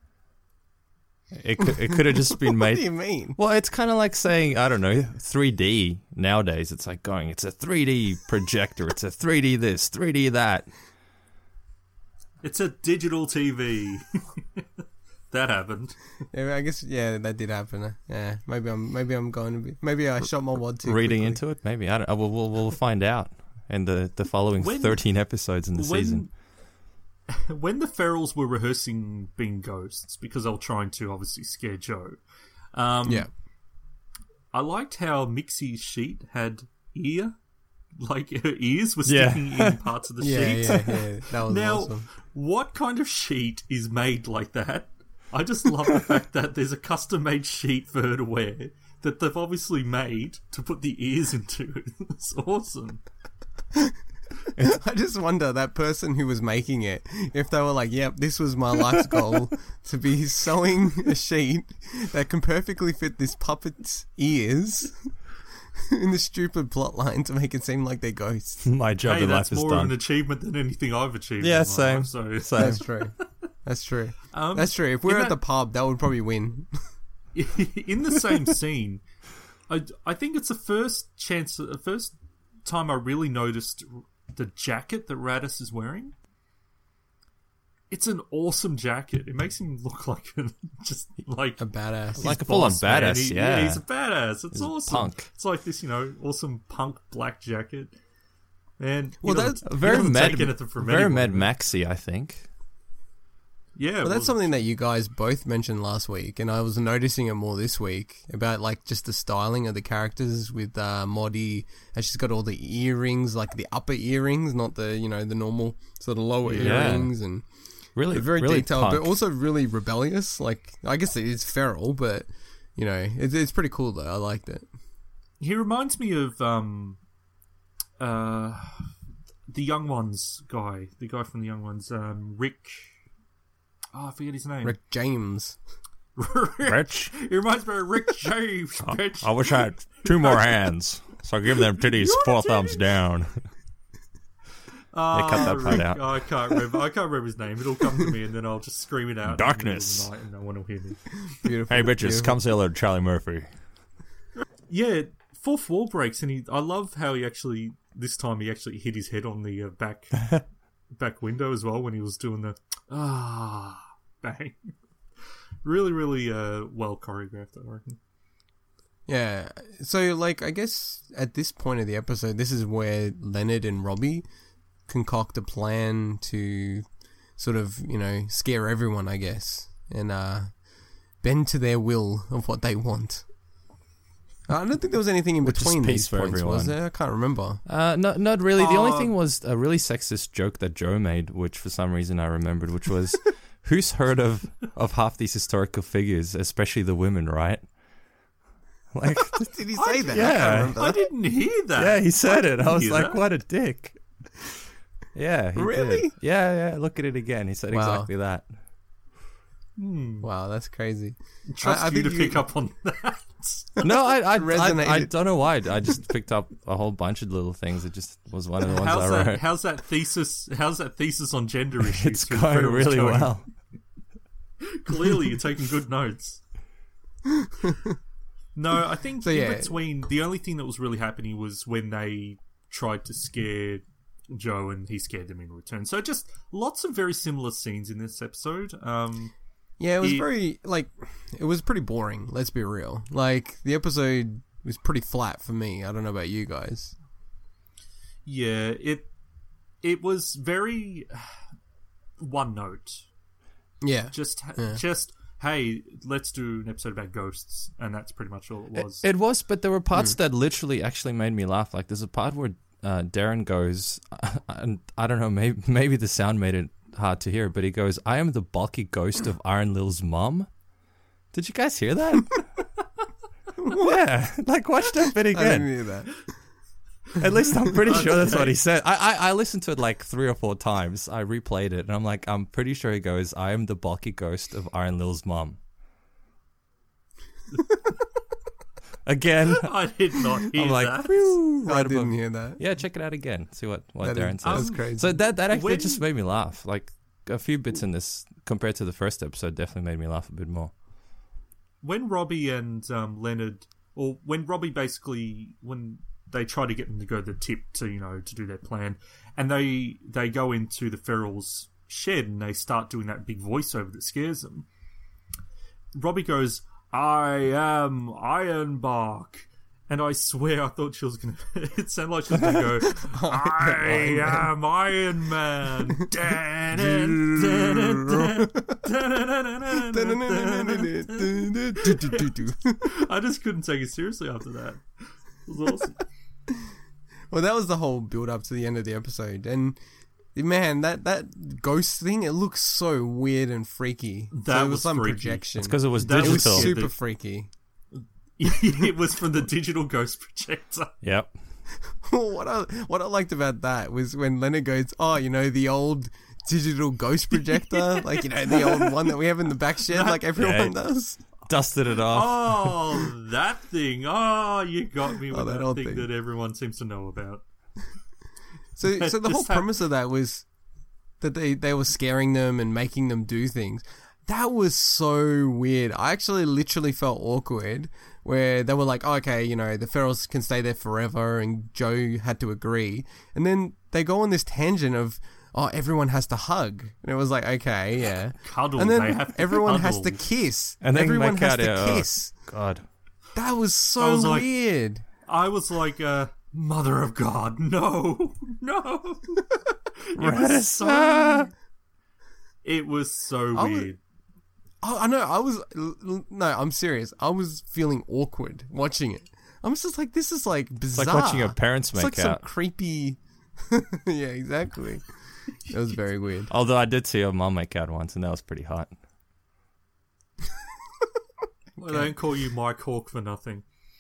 S4: It could have just been made...
S3: What do you mean?
S4: Well, it's kind of like saying, I don't know, 3D nowadays. It's like going, it's a 3D projector, it's a 3D this, 3D that.
S5: It's a digital TV. That happened.
S3: Yeah, I guess that did happen. Yeah, maybe I'm going to be. Maybe I shot my wad too
S4: Reading
S3: quickly.
S4: into it, maybe. I don't. We'll find out in the following 13 episodes in the season.
S5: When the Ferrells were rehearsing being ghosts, because they were trying to obviously scare Joe,
S3: Yeah.
S5: I liked how Mixie's sheet had ear, like her ears were sticking in parts of the sheet.
S3: Yeah. That was
S5: Now,
S3: awesome.
S5: what kind of sheet is made like that? I just love the fact that there's a custom-made sheet for her to wear that they've obviously made to put the ears into. It's awesome.
S3: I just wonder, that person who was making it, if they were like, yep, this was my life's goal, to be sewing a sheet that can perfectly fit this puppet's ears in the stupid plot line to make it seem like they're ghosts.
S4: My job in life
S5: that's
S4: is
S5: more
S4: done.
S5: of an achievement than anything I've achieved.
S4: Yeah,
S5: in
S4: same.
S5: life, so
S3: That's true. That's true. That's true. If we're at the pub, that would probably win.
S5: In the same scene, I think it's the first time I really noticed the jacket that Raditz is wearing. It's an awesome jacket. It makes him look like just like
S3: a badass,
S4: like a full-on badass. Yeah,
S5: he's a badass. It's awesome.
S4: Punk.
S5: It's like this, awesome punk black jacket. And
S3: that's
S4: very Mad Maxy, I think.
S5: Yeah,
S3: well, that's something that you guys both mentioned last week, and I was noticing it more this week about like just the styling of the characters with Modi. And she's got all the earrings, like the upper earrings, not the the normal sort of lower earrings, and
S4: really
S3: very
S4: really
S3: detailed,
S4: punk.
S3: but also really rebellious. Like I guess it is feral, but it's pretty cool though. I liked it.
S5: He reminds me of the Young Ones guy, the guy from the Young Ones, Rick. Oh, I forget his name.
S3: Rick James.
S4: Rich.
S5: He reminds me of Rick James, bitch.
S4: I wish I had 2 more hands, so I give them titties 4 thumbs down. They cut that part out.
S5: I can't remember his name. It'll come to me, and then I'll just scream it out.
S4: Darkness.
S5: In the middle of the night, and no one will hear me.
S3: Beautiful.
S4: Hey, bitches, come say hello to Charlie Murphy.
S5: Yeah, fourth wall breaks, and I love how this time he actually hit his head on the back window as well when he was doing the bang. Really, really well choreographed, I reckon.
S3: Yeah. So, like, I guess at this point of the episode, this is where Leonard and Robbie concoct a plan to sort of, scare everyone, I guess, and bend to their will of what they want. I don't think there was anything in between these points, everyone. Was there? I can't remember.
S4: Not really. The only thing was a really sexist joke that Joe made, which for some reason I remembered, which was, who's heard of half these historical figures, especially the women, right? Like,
S3: did he say that?
S4: Yeah.
S5: I didn't hear that.
S4: Yeah, he said it. I was like, what a dick. Yeah, he
S3: really?
S4: did. Yeah, look at it again. He said exactly that.
S3: Wow, that's crazy.
S5: Trust you to pick up on that.
S4: No, I don't know why. I just picked up a whole bunch of little things. It just was one of the ones I wrote.
S5: How's that thesis on gender issues?
S4: It's going really well.
S5: Clearly, you're taking good notes. No, I think in between, the only thing that was really happening was when they tried to scare Joe, and he scared them in return. So just lots of very similar scenes in this episode.
S3: Yeah, it was pretty boring, let's be real. Like, the episode was pretty flat for me. I don't know about you guys.
S5: Yeah, it was very one note.
S3: Yeah.
S5: Just hey, let's do an episode about ghosts, and that's pretty much all it was.
S4: It was, but there were parts that literally actually made me laugh. Like, there's a part where Darren goes, and I don't know, maybe the sound made it hard to hear, but he goes, "I am the bulky ghost of Iron Lil's mom." Did you guys hear that? Yeah, like, watch that bit again.
S3: I didn't hear that.
S4: At least I'm pretty sure that's what he said. I listened to it like 3 or 4 times. I replayed it, and I'm like, I'm pretty sure he goes, "I am the bulky ghost of Iron Lil's mom." Again,
S5: I did not hear
S4: I'm like,
S5: that.
S3: I didn't hear that.
S4: Yeah, check it out again. See what Darren says.
S3: That's crazy.
S4: So that actually just made me laugh. Like, a few bits in this compared to the first episode definitely made me laugh a bit more.
S5: When Robbie and Leonard, or when Robbie when they try to get them to go to the tip to to do their plan, and they go into the Ferrell's shed and they start doing that big voiceover that scares them. Robbie goes, "I am Ironbark," and I swear I thought she was gonna. It sounded like she was gonna go, "I am Iron Man." I just couldn't take it seriously after that. It was awesome.
S3: Well, that was the whole build up to the end of the episode, and man, that ghost thing, it looks so weird and freaky.
S5: That
S3: was some
S5: freaky.
S3: projection.
S4: It's because it was
S3: It
S4: digital.
S3: was super freaky.
S5: It was from the digital ghost projector.
S4: Yep.
S3: What I liked about that was when Leonard goes, "Oh, the old digital ghost projector, like the old one that we have in the back shed, like everyone does."
S4: Dusted it off.
S5: Oh, that thing. Oh, you got me with
S3: that
S5: that
S3: old
S5: thing
S3: thing.
S5: that everyone seems to know about.
S3: So the whole premise of that was, that they were scaring them and making them do things. That was so weird. I actually literally felt awkward where they were like, oh, okay, you know, the Ferrells can stay there forever, and Joe had to agree. And then they go on this tangent of, oh, everyone has to hug. And it was like, okay, yeah.
S5: Cuddle.
S3: And then
S5: they have to
S3: everyone
S5: cuddle.
S3: has to kiss.
S4: And then
S3: everyone has
S4: make
S3: to
S4: out,
S3: kiss.
S4: God.
S3: That was
S5: I
S3: so
S5: was like-
S3: weird.
S5: I was like, Mother of God, no. It was so weird.
S3: I know, I'm serious. I was feeling awkward watching it. I'm just like, this is like bizarre.
S4: It's like watching your parents make
S3: it's like
S4: out.
S3: some creepy... Yeah, exactly. It was very weird.
S4: Although I did see your mom make out once, and that was pretty hot.
S5: Well, they don't call you Mike Hawk for nothing.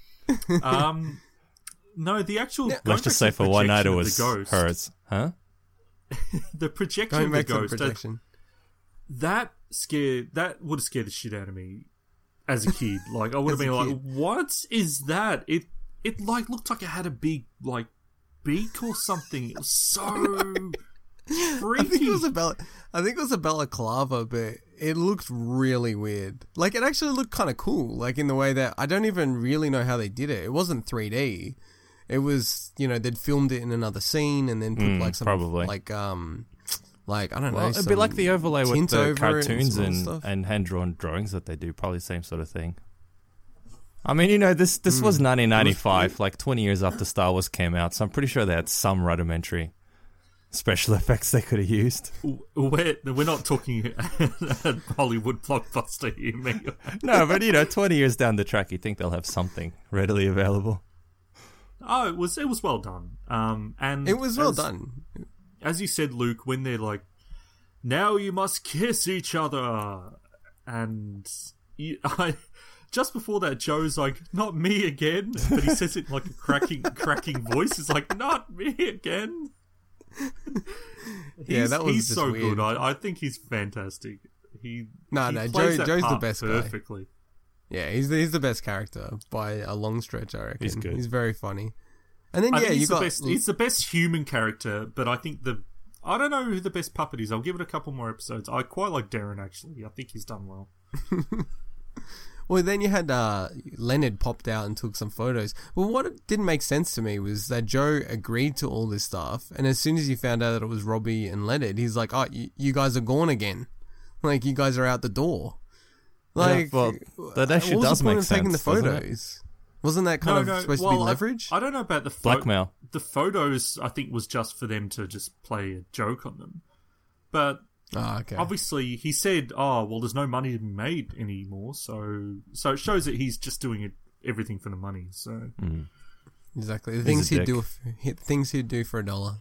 S5: No, the actual...
S4: Let's just say for one night it was hers. Huh?
S5: The projection
S3: Going
S5: of the
S3: back to the
S5: ghost...
S3: projection.
S5: That would have scared the shit out of me as a kid. Like, I would have been like, what is that? It like looked like it had a big like beak or something. It was so freaky.
S3: I think it was a balaclava, but it looked really weird. Like, it actually looked kind of cool, like in the way that I don't even really know how they did it. It wasn't 3D. It was, you know, they'd filmed it in another scene and then put like some
S4: probably.
S3: like I don't know.
S4: It'd be like the overlay with the cartoons
S3: and
S4: and hand-drawn drawings that they do. Probably the same sort of thing. I mean, you know, this was 1995, like 20 years after Star Wars came out, so I'm pretty sure they had some rudimentary special effects they could have used.
S5: We're not talking a Hollywood blockbuster here, mate.
S4: No, but, you know, 20 years down the track, you think they'll have something readily available.
S5: Oh, it was well done. And
S3: it was well done.
S5: As you said, Luke, when they're like, now you must kiss each other. And just before that, Joe's like, not me again. But he says it like a cracking voice. He's like, not me again.
S3: That was
S5: he's
S3: just
S5: so
S3: weird.
S5: good. I think he's fantastic. He
S3: Joe's the best
S5: perfectly.
S3: guy. Yeah, he's the best character by a long stretch, I reckon.
S4: He's good.
S3: He's very funny. And then
S5: he's the best human character, but I think I don't know who the best puppet is. I'll give it a couple more episodes. I quite like Darren, actually. I think he's done well.
S3: Well, then you had Leonard popped out and took some photos. Well, what didn't make sense to me was that Joe agreed to all this stuff, and as soon as he found out that it was Robbie and Leonard, he's like, oh, you guys are gone again. Like, you guys are out the door. Like,
S4: yeah, well, that actually does make sense,
S3: taking the
S4: doesn't it?
S3: photos? Wasn't that kind of supposed to be leverage?
S5: I don't know about the
S4: blackmail.
S5: The photos, I think, was just for them to just play a joke on them. But obviously, he said, "Oh, well, there's no money to be made anymore." So it shows that he's just doing everything for the money. So
S3: exactly the things he'd do for $1.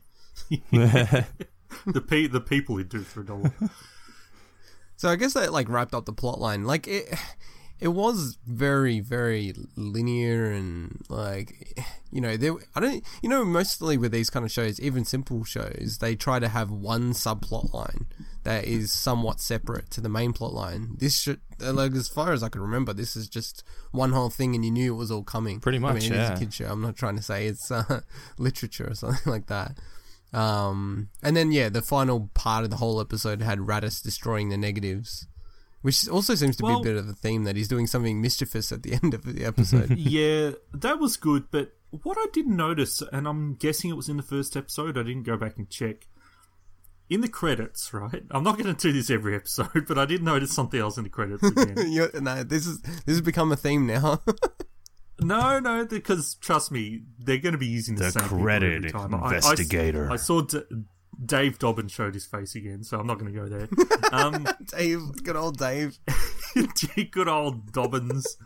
S5: The people he'd do for $1.
S3: So I guess that like wrapped up the plot line. Like it was very, very linear and like, you know, mostly with these kind of shows, even simple shows, they try to have one subplot line that is somewhat separate to the main plot line. This should, like, as far as I can remember, this is just one whole thing and you knew it was all coming.
S4: Pretty much,
S3: it is a kid show. I'm not trying to say it's literature or something like that. And then, the final part of the whole episode had Raditz destroying the negatives, which also seems to be a bit of a theme that he's doing something mischievous at the end of the episode.
S5: Yeah, that was good, but what I didn't notice, and I'm guessing it was in the first episode, I didn't go back and check, in the credits, right? I'm not going to do this every episode, but I did notice something else in the credits again.
S3: No, this has become a theme now.
S5: No, because trust me, they're going to be using the same
S4: credit
S5: people every time.
S4: investigator.
S5: I saw Dave Dobbin showed his face again, so I'm not going to go there.
S3: Dave, good old Dave.
S5: Good old Dobbins.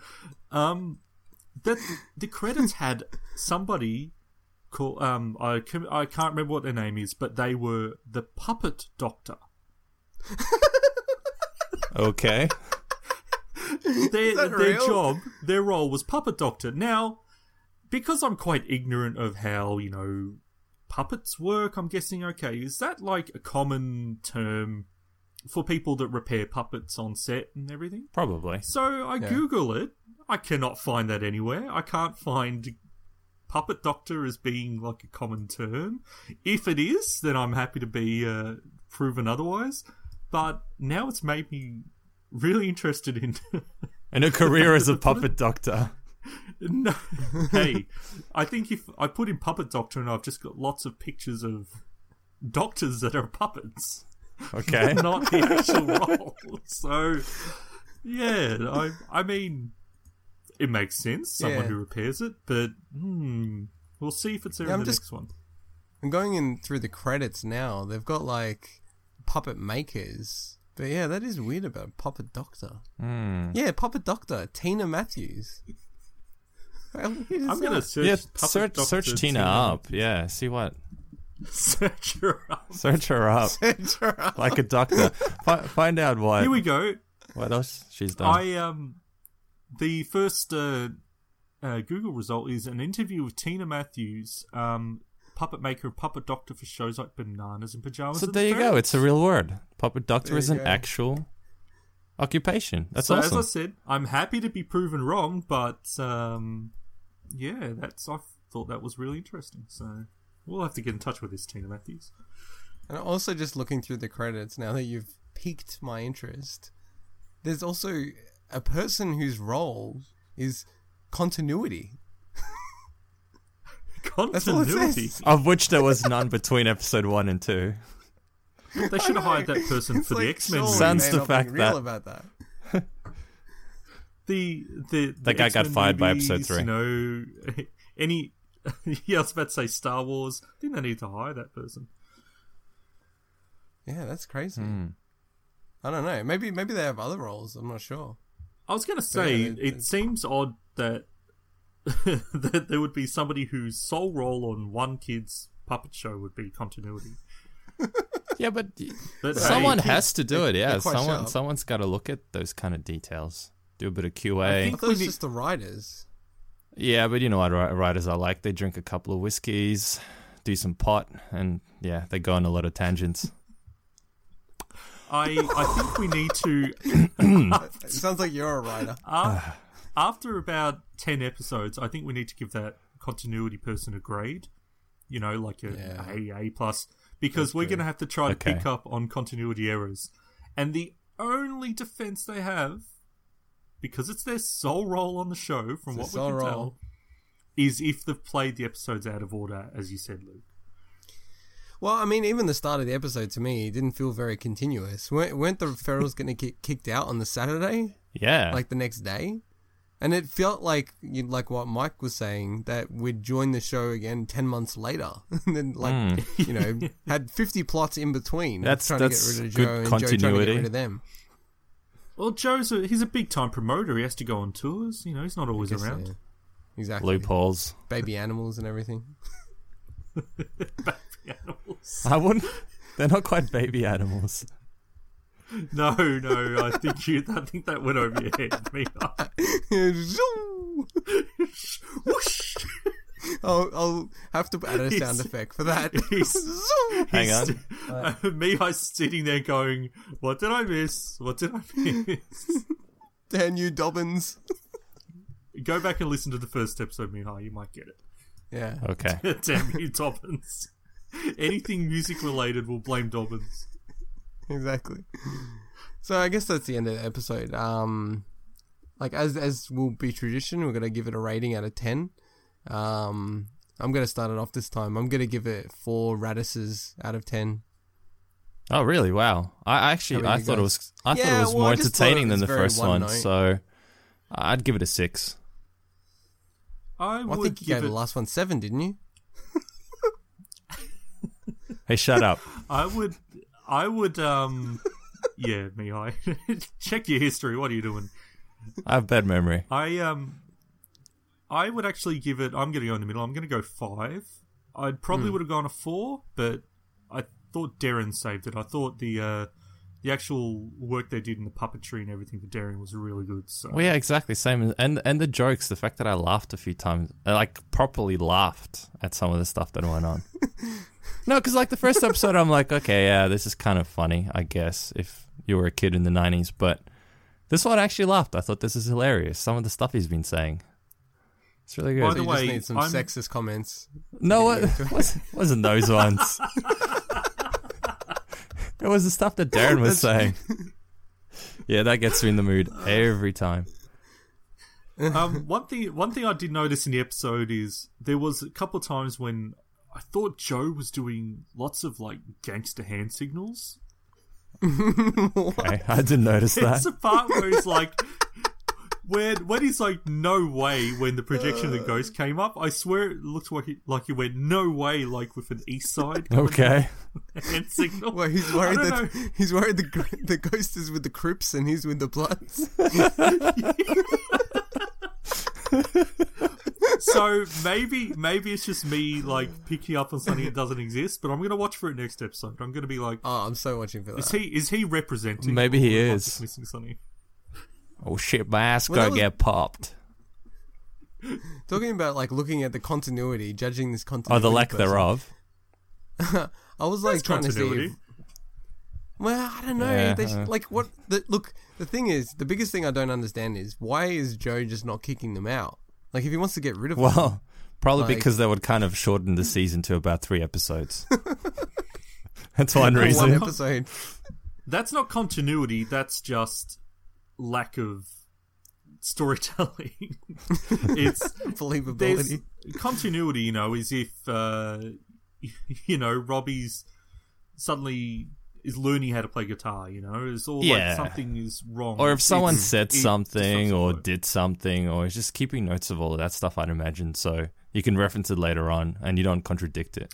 S5: The credits had somebody called I can't remember what their name is, but they were the Puppet Doctor.
S4: Okay.
S5: Their role was Puppet Doctor. Now, because I'm quite ignorant of how, puppets work, I'm guessing, okay, is that like a common term for people that repair puppets on set and everything?
S4: Probably.
S5: So I Google it. I cannot find that anywhere. I can't find Puppet Doctor as being like a common term. If it is, then I'm happy to be proven otherwise. But now it's made me really interested in...
S4: And a career as a puppet doctor.
S5: No, hey, I think if I put in puppet doctor and I've just got lots of pictures of doctors that are puppets.
S4: Okay.
S5: Not the actual role. So, yeah, I mean, it makes sense, someone who repairs it, but we'll see if it's there in the next one.
S3: I'm going in through the credits now. They've got, like, puppet makers. But yeah, that is weird about Puppet Doctor. Yeah, Puppet Doctor, Tina Matthews.
S5: I'm going to search
S4: search Tina up. Yeah, see what...
S5: Search her up.
S4: Search her up. Like a doctor. Find out what...
S5: Here we go.
S4: What else she's done.
S5: The first Google result is an interview with Tina Matthews, puppet maker, puppet doctor for shows like Bananas in Pajamas.
S4: So there you go. It's a real word. Puppet doctor is an actual occupation. That's awesome.
S5: As I said, I'm happy to be proven wrong, but yeah, I thought that was really interesting. So we'll have to get in touch with this Tina Matthews.
S3: And also, just looking through the credits now that you've piqued my interest, there's also a person whose role is continuity.
S5: Continuity?
S4: Of which there was none between episode 1 and 2.
S5: They should have hired that person for the X-Men movie.
S4: Sans the fact that...
S3: about that.
S5: The
S4: guy
S5: X-Men
S4: got fired by
S5: movies,
S4: episode 3.
S5: You know, yeah, I was about to say Star Wars. I think they need to hire that person.
S3: Yeah, that's crazy. I don't know. Maybe they have other roles. I'm not sure.
S5: I was going to say, it seems odd that that there would be somebody whose sole role on one kid's puppet show would be continuity.
S4: Yeah, but someone has to do it. Yeah, someone's got to look at those kind of details. Do a bit of QA.
S3: I thought it was just the writers.
S4: Yeah, but you know what writers are like. They drink a couple of whiskeys, do some pot, and yeah, they go on a lot of tangents.
S5: I think we need to...
S3: It sounds like you're a writer.
S5: After about 10 episodes, I think we need to give that continuity person a grade. You know, like A+. Because we're going to have to try to pick up on continuity errors. And the only defense they have, because it's their sole role on the show, from what we can tell, is if they've played the episodes out of order, as you said, Luke.
S3: Well, I mean, even the start of the episode, to me, didn't feel very continuous. Weren't the Ferrells going to get kicked out on the Saturday?
S4: Yeah.
S3: Like the next day? And it felt like what Mike was saying, that we'd join the show again 10 months later. And then, you know, had 50 plots in between.
S4: That's
S3: trying to get rid of Joe and
S4: continuity.
S3: Joe trying to get rid of them.
S5: Well, he's a big-time promoter. He has to go on tours. You know, he's not always around.
S3: Yeah. Exactly.
S4: Loopholes.
S3: Baby animals and everything.
S5: Baby animals.
S4: I wouldn't... They're not quite baby animals.
S5: No, I think that went over your head, Whoosh.
S3: I'll have to add a sound effect for that.
S4: Hang on.
S5: Mihai's sitting there going, what did I miss?
S3: Dan, you Dobbins.
S5: Go back and listen to the first episode, Mihai. You might get it.
S3: Yeah.
S4: Okay.
S5: Damn you, Dobbins. Anything music related, we'll blame Dobbins.
S3: Exactly. So I guess that's the end of the episode. Like as will be tradition, we're gonna give it a rating out of 10. I'm gonna start it off this time. I'm gonna give it 4 radishes out of 10.
S4: Oh really? Wow. I thought it was more entertaining than the first one, so I'd give it a 6.
S3: I think you gave the last one 7, didn't you?
S4: Hey, shut up.
S5: I would yeah, Mihai. Check your history. What are you doing?
S4: I have bad memory.
S5: I would actually give it, I'm going to go in the middle. I'm going to go 5. I probably would have gone a 4, but I thought Darren saved it. I thought the actual work they did in the puppetry and everything for Darren was really good. So.
S4: Well, yeah, exactly. Same. And the jokes, the fact that I laughed a few times, like properly laughed at some of the stuff that went on. No, because like the first episode, I'm like, okay, yeah, this is kind of funny, I guess, if you were a kid in the 90s. But this one I actually laughed. I thought this is hilarious. Some of the stuff he's been saying. It's really good.
S3: By the way, just need some sexist comments.
S4: No, wasn't those ones. It was the stuff that Darren was saying. Yeah, that gets me in the mood every time.
S5: One thing I did notice in the episode is there was a couple of times when I thought Joe was doing lots of like gangster hand signals.
S4: Okay, I didn't notice that.
S5: It's a part where he's like, when he's like, no way, when the projection of the ghost came up, I swear it looked like he went, no way, like with an east side.
S4: Okay.
S5: Hand signal.
S3: Well, he's worried the ghost is with the Crips and he's with the Bloods.
S5: So maybe it's just me like picking up on something that doesn't exist, but I'm gonna watch for it next episode. I'm gonna be like,
S3: oh, I'm so watching for that.
S5: Is he representing?
S4: Maybe he
S5: or am I
S4: is.
S5: just missing something.
S4: Oh shit, my ass gonna get popped.
S3: Talking about like looking at the continuity, judging this continuity.
S4: Oh, the lack thereof.
S3: I was like trying to see. Well, I don't know.
S4: Yeah,
S3: like what? Look, the thing is, the biggest thing I don't understand is why is Joe just not kicking them out? Like if he wants to get rid of them.
S4: Well, probably
S3: like,
S4: because they would kind of shorten the season to about 3 episodes. That's one reason.
S3: One episode.
S5: That's not continuity. That's just lack of storytelling. It's
S3: believability.
S5: Continuity, is if Robbie's suddenly is learning how to play guitar. It's all like something is wrong,
S4: or if someone said something or did something, or is just keeping notes of all of that stuff. I'd imagine so you can reference it later on and you don't contradict it.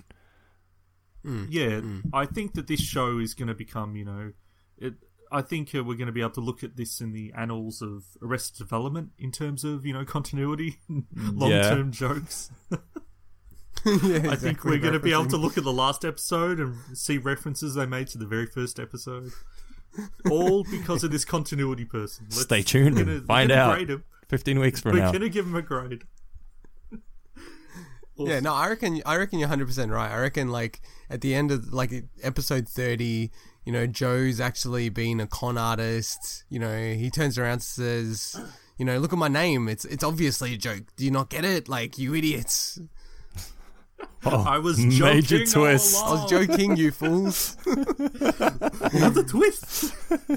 S5: I think that this show is going to become, I think we're going to be able to look at this in the annals of Arrested Development in terms of, continuity, long-term jokes.
S3: Exactly.
S5: I think we're going to be able to look at the last episode and see references they made to the very first episode. All because of this continuity person.
S4: Stay tuned and find out 15 weeks from now.
S5: We're going to give him a grade.
S3: Awesome. Yeah, no, I reckon you're 100% right. I reckon like at the end of like episode 30, Joe's actually been a con artist. He turns around and says, look at my name. It's obviously a joke. Do you not get it? Like, you idiots.
S5: Oh, I was
S4: major
S5: joking
S4: twist.
S3: I was joking, you fools.
S5: Another twist.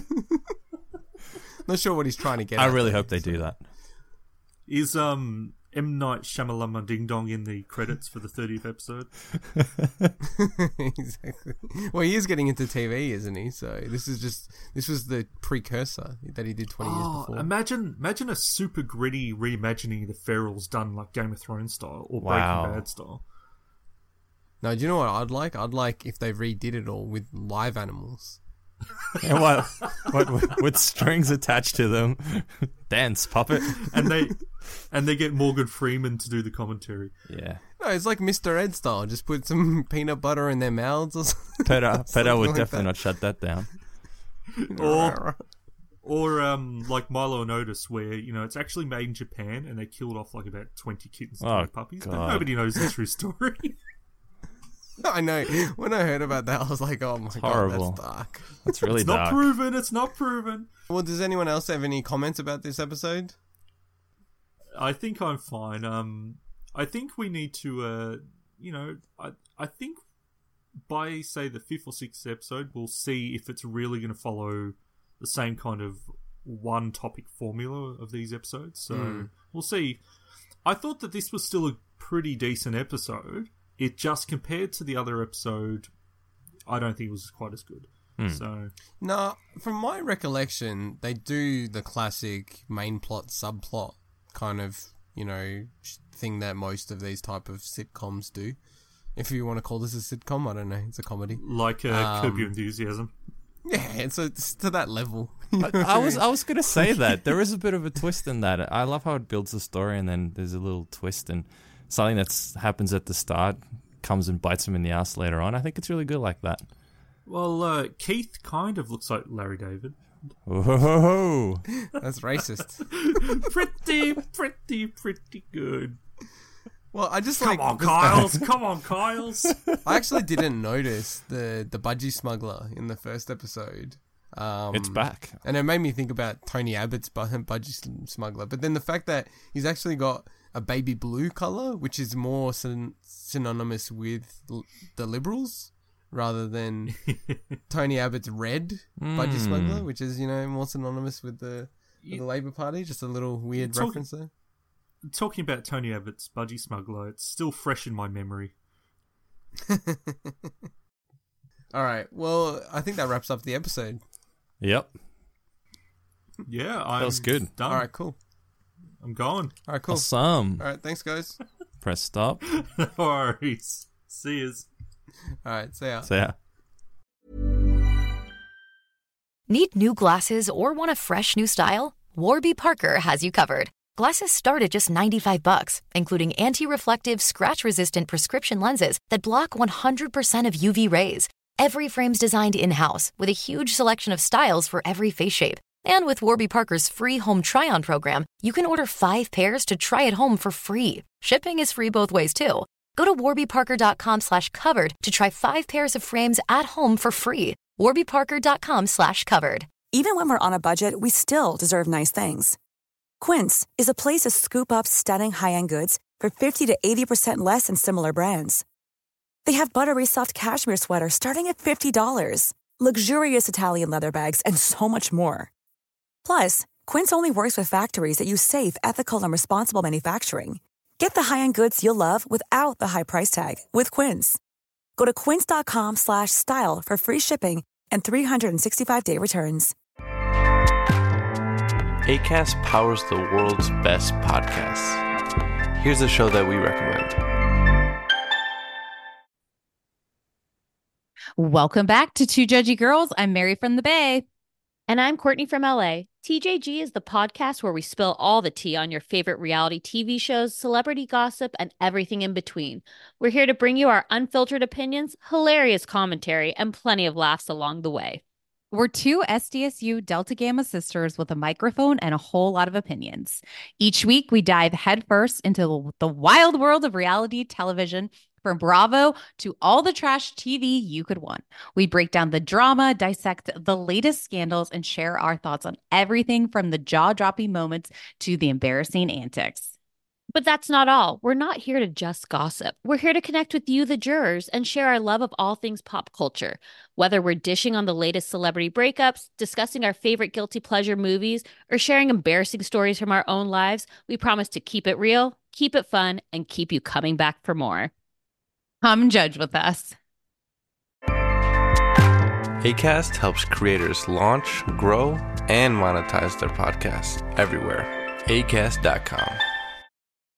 S3: Not sure what he's trying to get at.
S4: I really hope they do that.
S5: Is M. Night Shyamalan Ding Dong in the credits for the 30th episode?
S3: Exactly. Well, he is getting into TV, isn't he? So this was the precursor that he did 20 years before.
S5: Imagine a super gritty reimagining of the Ferals done like Game of Thrones style or Breaking Bad style.
S3: No, do you know what I'd like? I'd like if they redid it all with live animals.
S4: And what with strings attached to them. Dance puppet.
S5: And they get Morgan Freeman to do the commentary.
S4: Yeah.
S3: No, it's like Mr. Ed style. Just put some peanut butter in their mouths or something.
S4: PETA would definitely not shut that down.
S5: Or like Milo and Otis, where it's actually made in Japan and they killed off like about 20 kittens and 20 puppies,
S4: God.
S5: but nobody knows the true story.
S3: I know. When I heard about that, I was like, "Oh my
S4: horrible.
S3: God, that's dark."
S4: That's really dark.
S5: It's not proven.
S3: Well, does anyone else have any comments about this episode?
S5: I think I'm fine. I think we need to, I think by say the 5th or 6th episode, we'll see if it's really going to follow the same kind of one topic formula of these episodes. So we'll see. I thought that this was still a pretty decent episode. It just compared to the other episode, I don't think it was quite as good. So
S3: no, from my recollection, they do the classic main plot subplot kind of thing that most of these type of sitcoms do. If you want to call this a sitcom, I don't know, it's a comedy.
S5: Like Curb Your Enthusiasm.
S3: Yeah, it's to that level.
S4: I was gonna say that there is a bit of a twist in that. I love how it builds the story, and then there's a little twist and something that happens at the start comes and bites him in the ass later on. I think it's really good like that.
S5: Well, Keith kind of looks like Larry David.
S4: Whoa.
S3: That's racist.
S5: pretty good.
S3: Well, I just
S5: Come on, Kyles.
S3: I actually didn't notice the budgie smuggler in the first episode.
S4: It's back.
S3: And it made me think about Tony Abbott's budgie smuggler. But then the fact that he's actually got a baby blue color, which is more synonymous with the Liberals. rather than Tony Abbott's Red Budgie Smuggler, which is, more synonymous with the Labour Party. Just a little weird reference there.
S5: Talking about Tony Abbott's Budgie Smuggler, it's still fresh in my memory.
S3: All right. Well, I think that wraps up the episode.
S4: Yep.
S5: Yeah,
S4: that was good.
S5: Done.
S3: All right, cool.
S5: I'm going.
S3: All right, cool.
S4: Awesome.
S3: All right, thanks, guys.
S4: Press stop.
S5: No worries. See yous.
S3: All right, see ya.
S4: See ya.
S7: Need new glasses or want a fresh new style? Warby Parker has you covered. Glasses start at just $95, including anti-reflective, scratch-resistant prescription lenses that block 100% of UV rays. Every frame's designed in-house with a huge selection of styles for every face shape. And with Warby Parker's free home try-on program, you can order 5 pairs to try at home for free. Shipping is free both ways, too. Go to warbyparker.com/covered to try 5 pairs of frames at home for free. warbyparker.com/covered.
S8: Even when we're on a budget, we still deserve nice things. Quince is a place to scoop up stunning high-end goods for 50 to 80% less than similar brands. They have buttery soft cashmere sweaters starting at $50, luxurious Italian leather bags, and so much more. Plus, Quince only works with factories that use safe, ethical, and responsible manufacturing. Get the high-end goods you'll love without the high price tag with Quince. Go to quince.com/style for free shipping and 365-day returns.
S9: Acast powers the world's best podcasts. Here's a show that we recommend.
S10: Welcome back to Two Judgy Girls. I'm Mary from the Bay.
S11: And I'm Courtney from LA. TJG is the podcast where we spill all the tea on your favorite reality TV shows, celebrity gossip, and everything in between. We're here to bring you our unfiltered opinions, hilarious commentary, and plenty of laughs along the way.
S10: We're 2 SDSU Delta Gamma sisters with a microphone and a whole lot of opinions. Each week, we dive headfirst into the wild world of reality television, from Bravo to all the trash TV you could want. We break down the drama, dissect the latest scandals, and share our thoughts on everything from the jaw-dropping moments to the embarrassing antics.
S11: But that's not all. We're not here to just gossip. We're here to connect with you, the jurors, and share our love of all things pop culture. Whether we're dishing on the latest celebrity breakups, discussing our favorite guilty pleasure movies, or sharing embarrassing stories from our own lives, we promise to keep it real, keep it fun, and keep you coming back for more.
S10: Come judge with us.
S9: Acast helps creators launch, grow, and monetize their podcasts everywhere. Acast.com.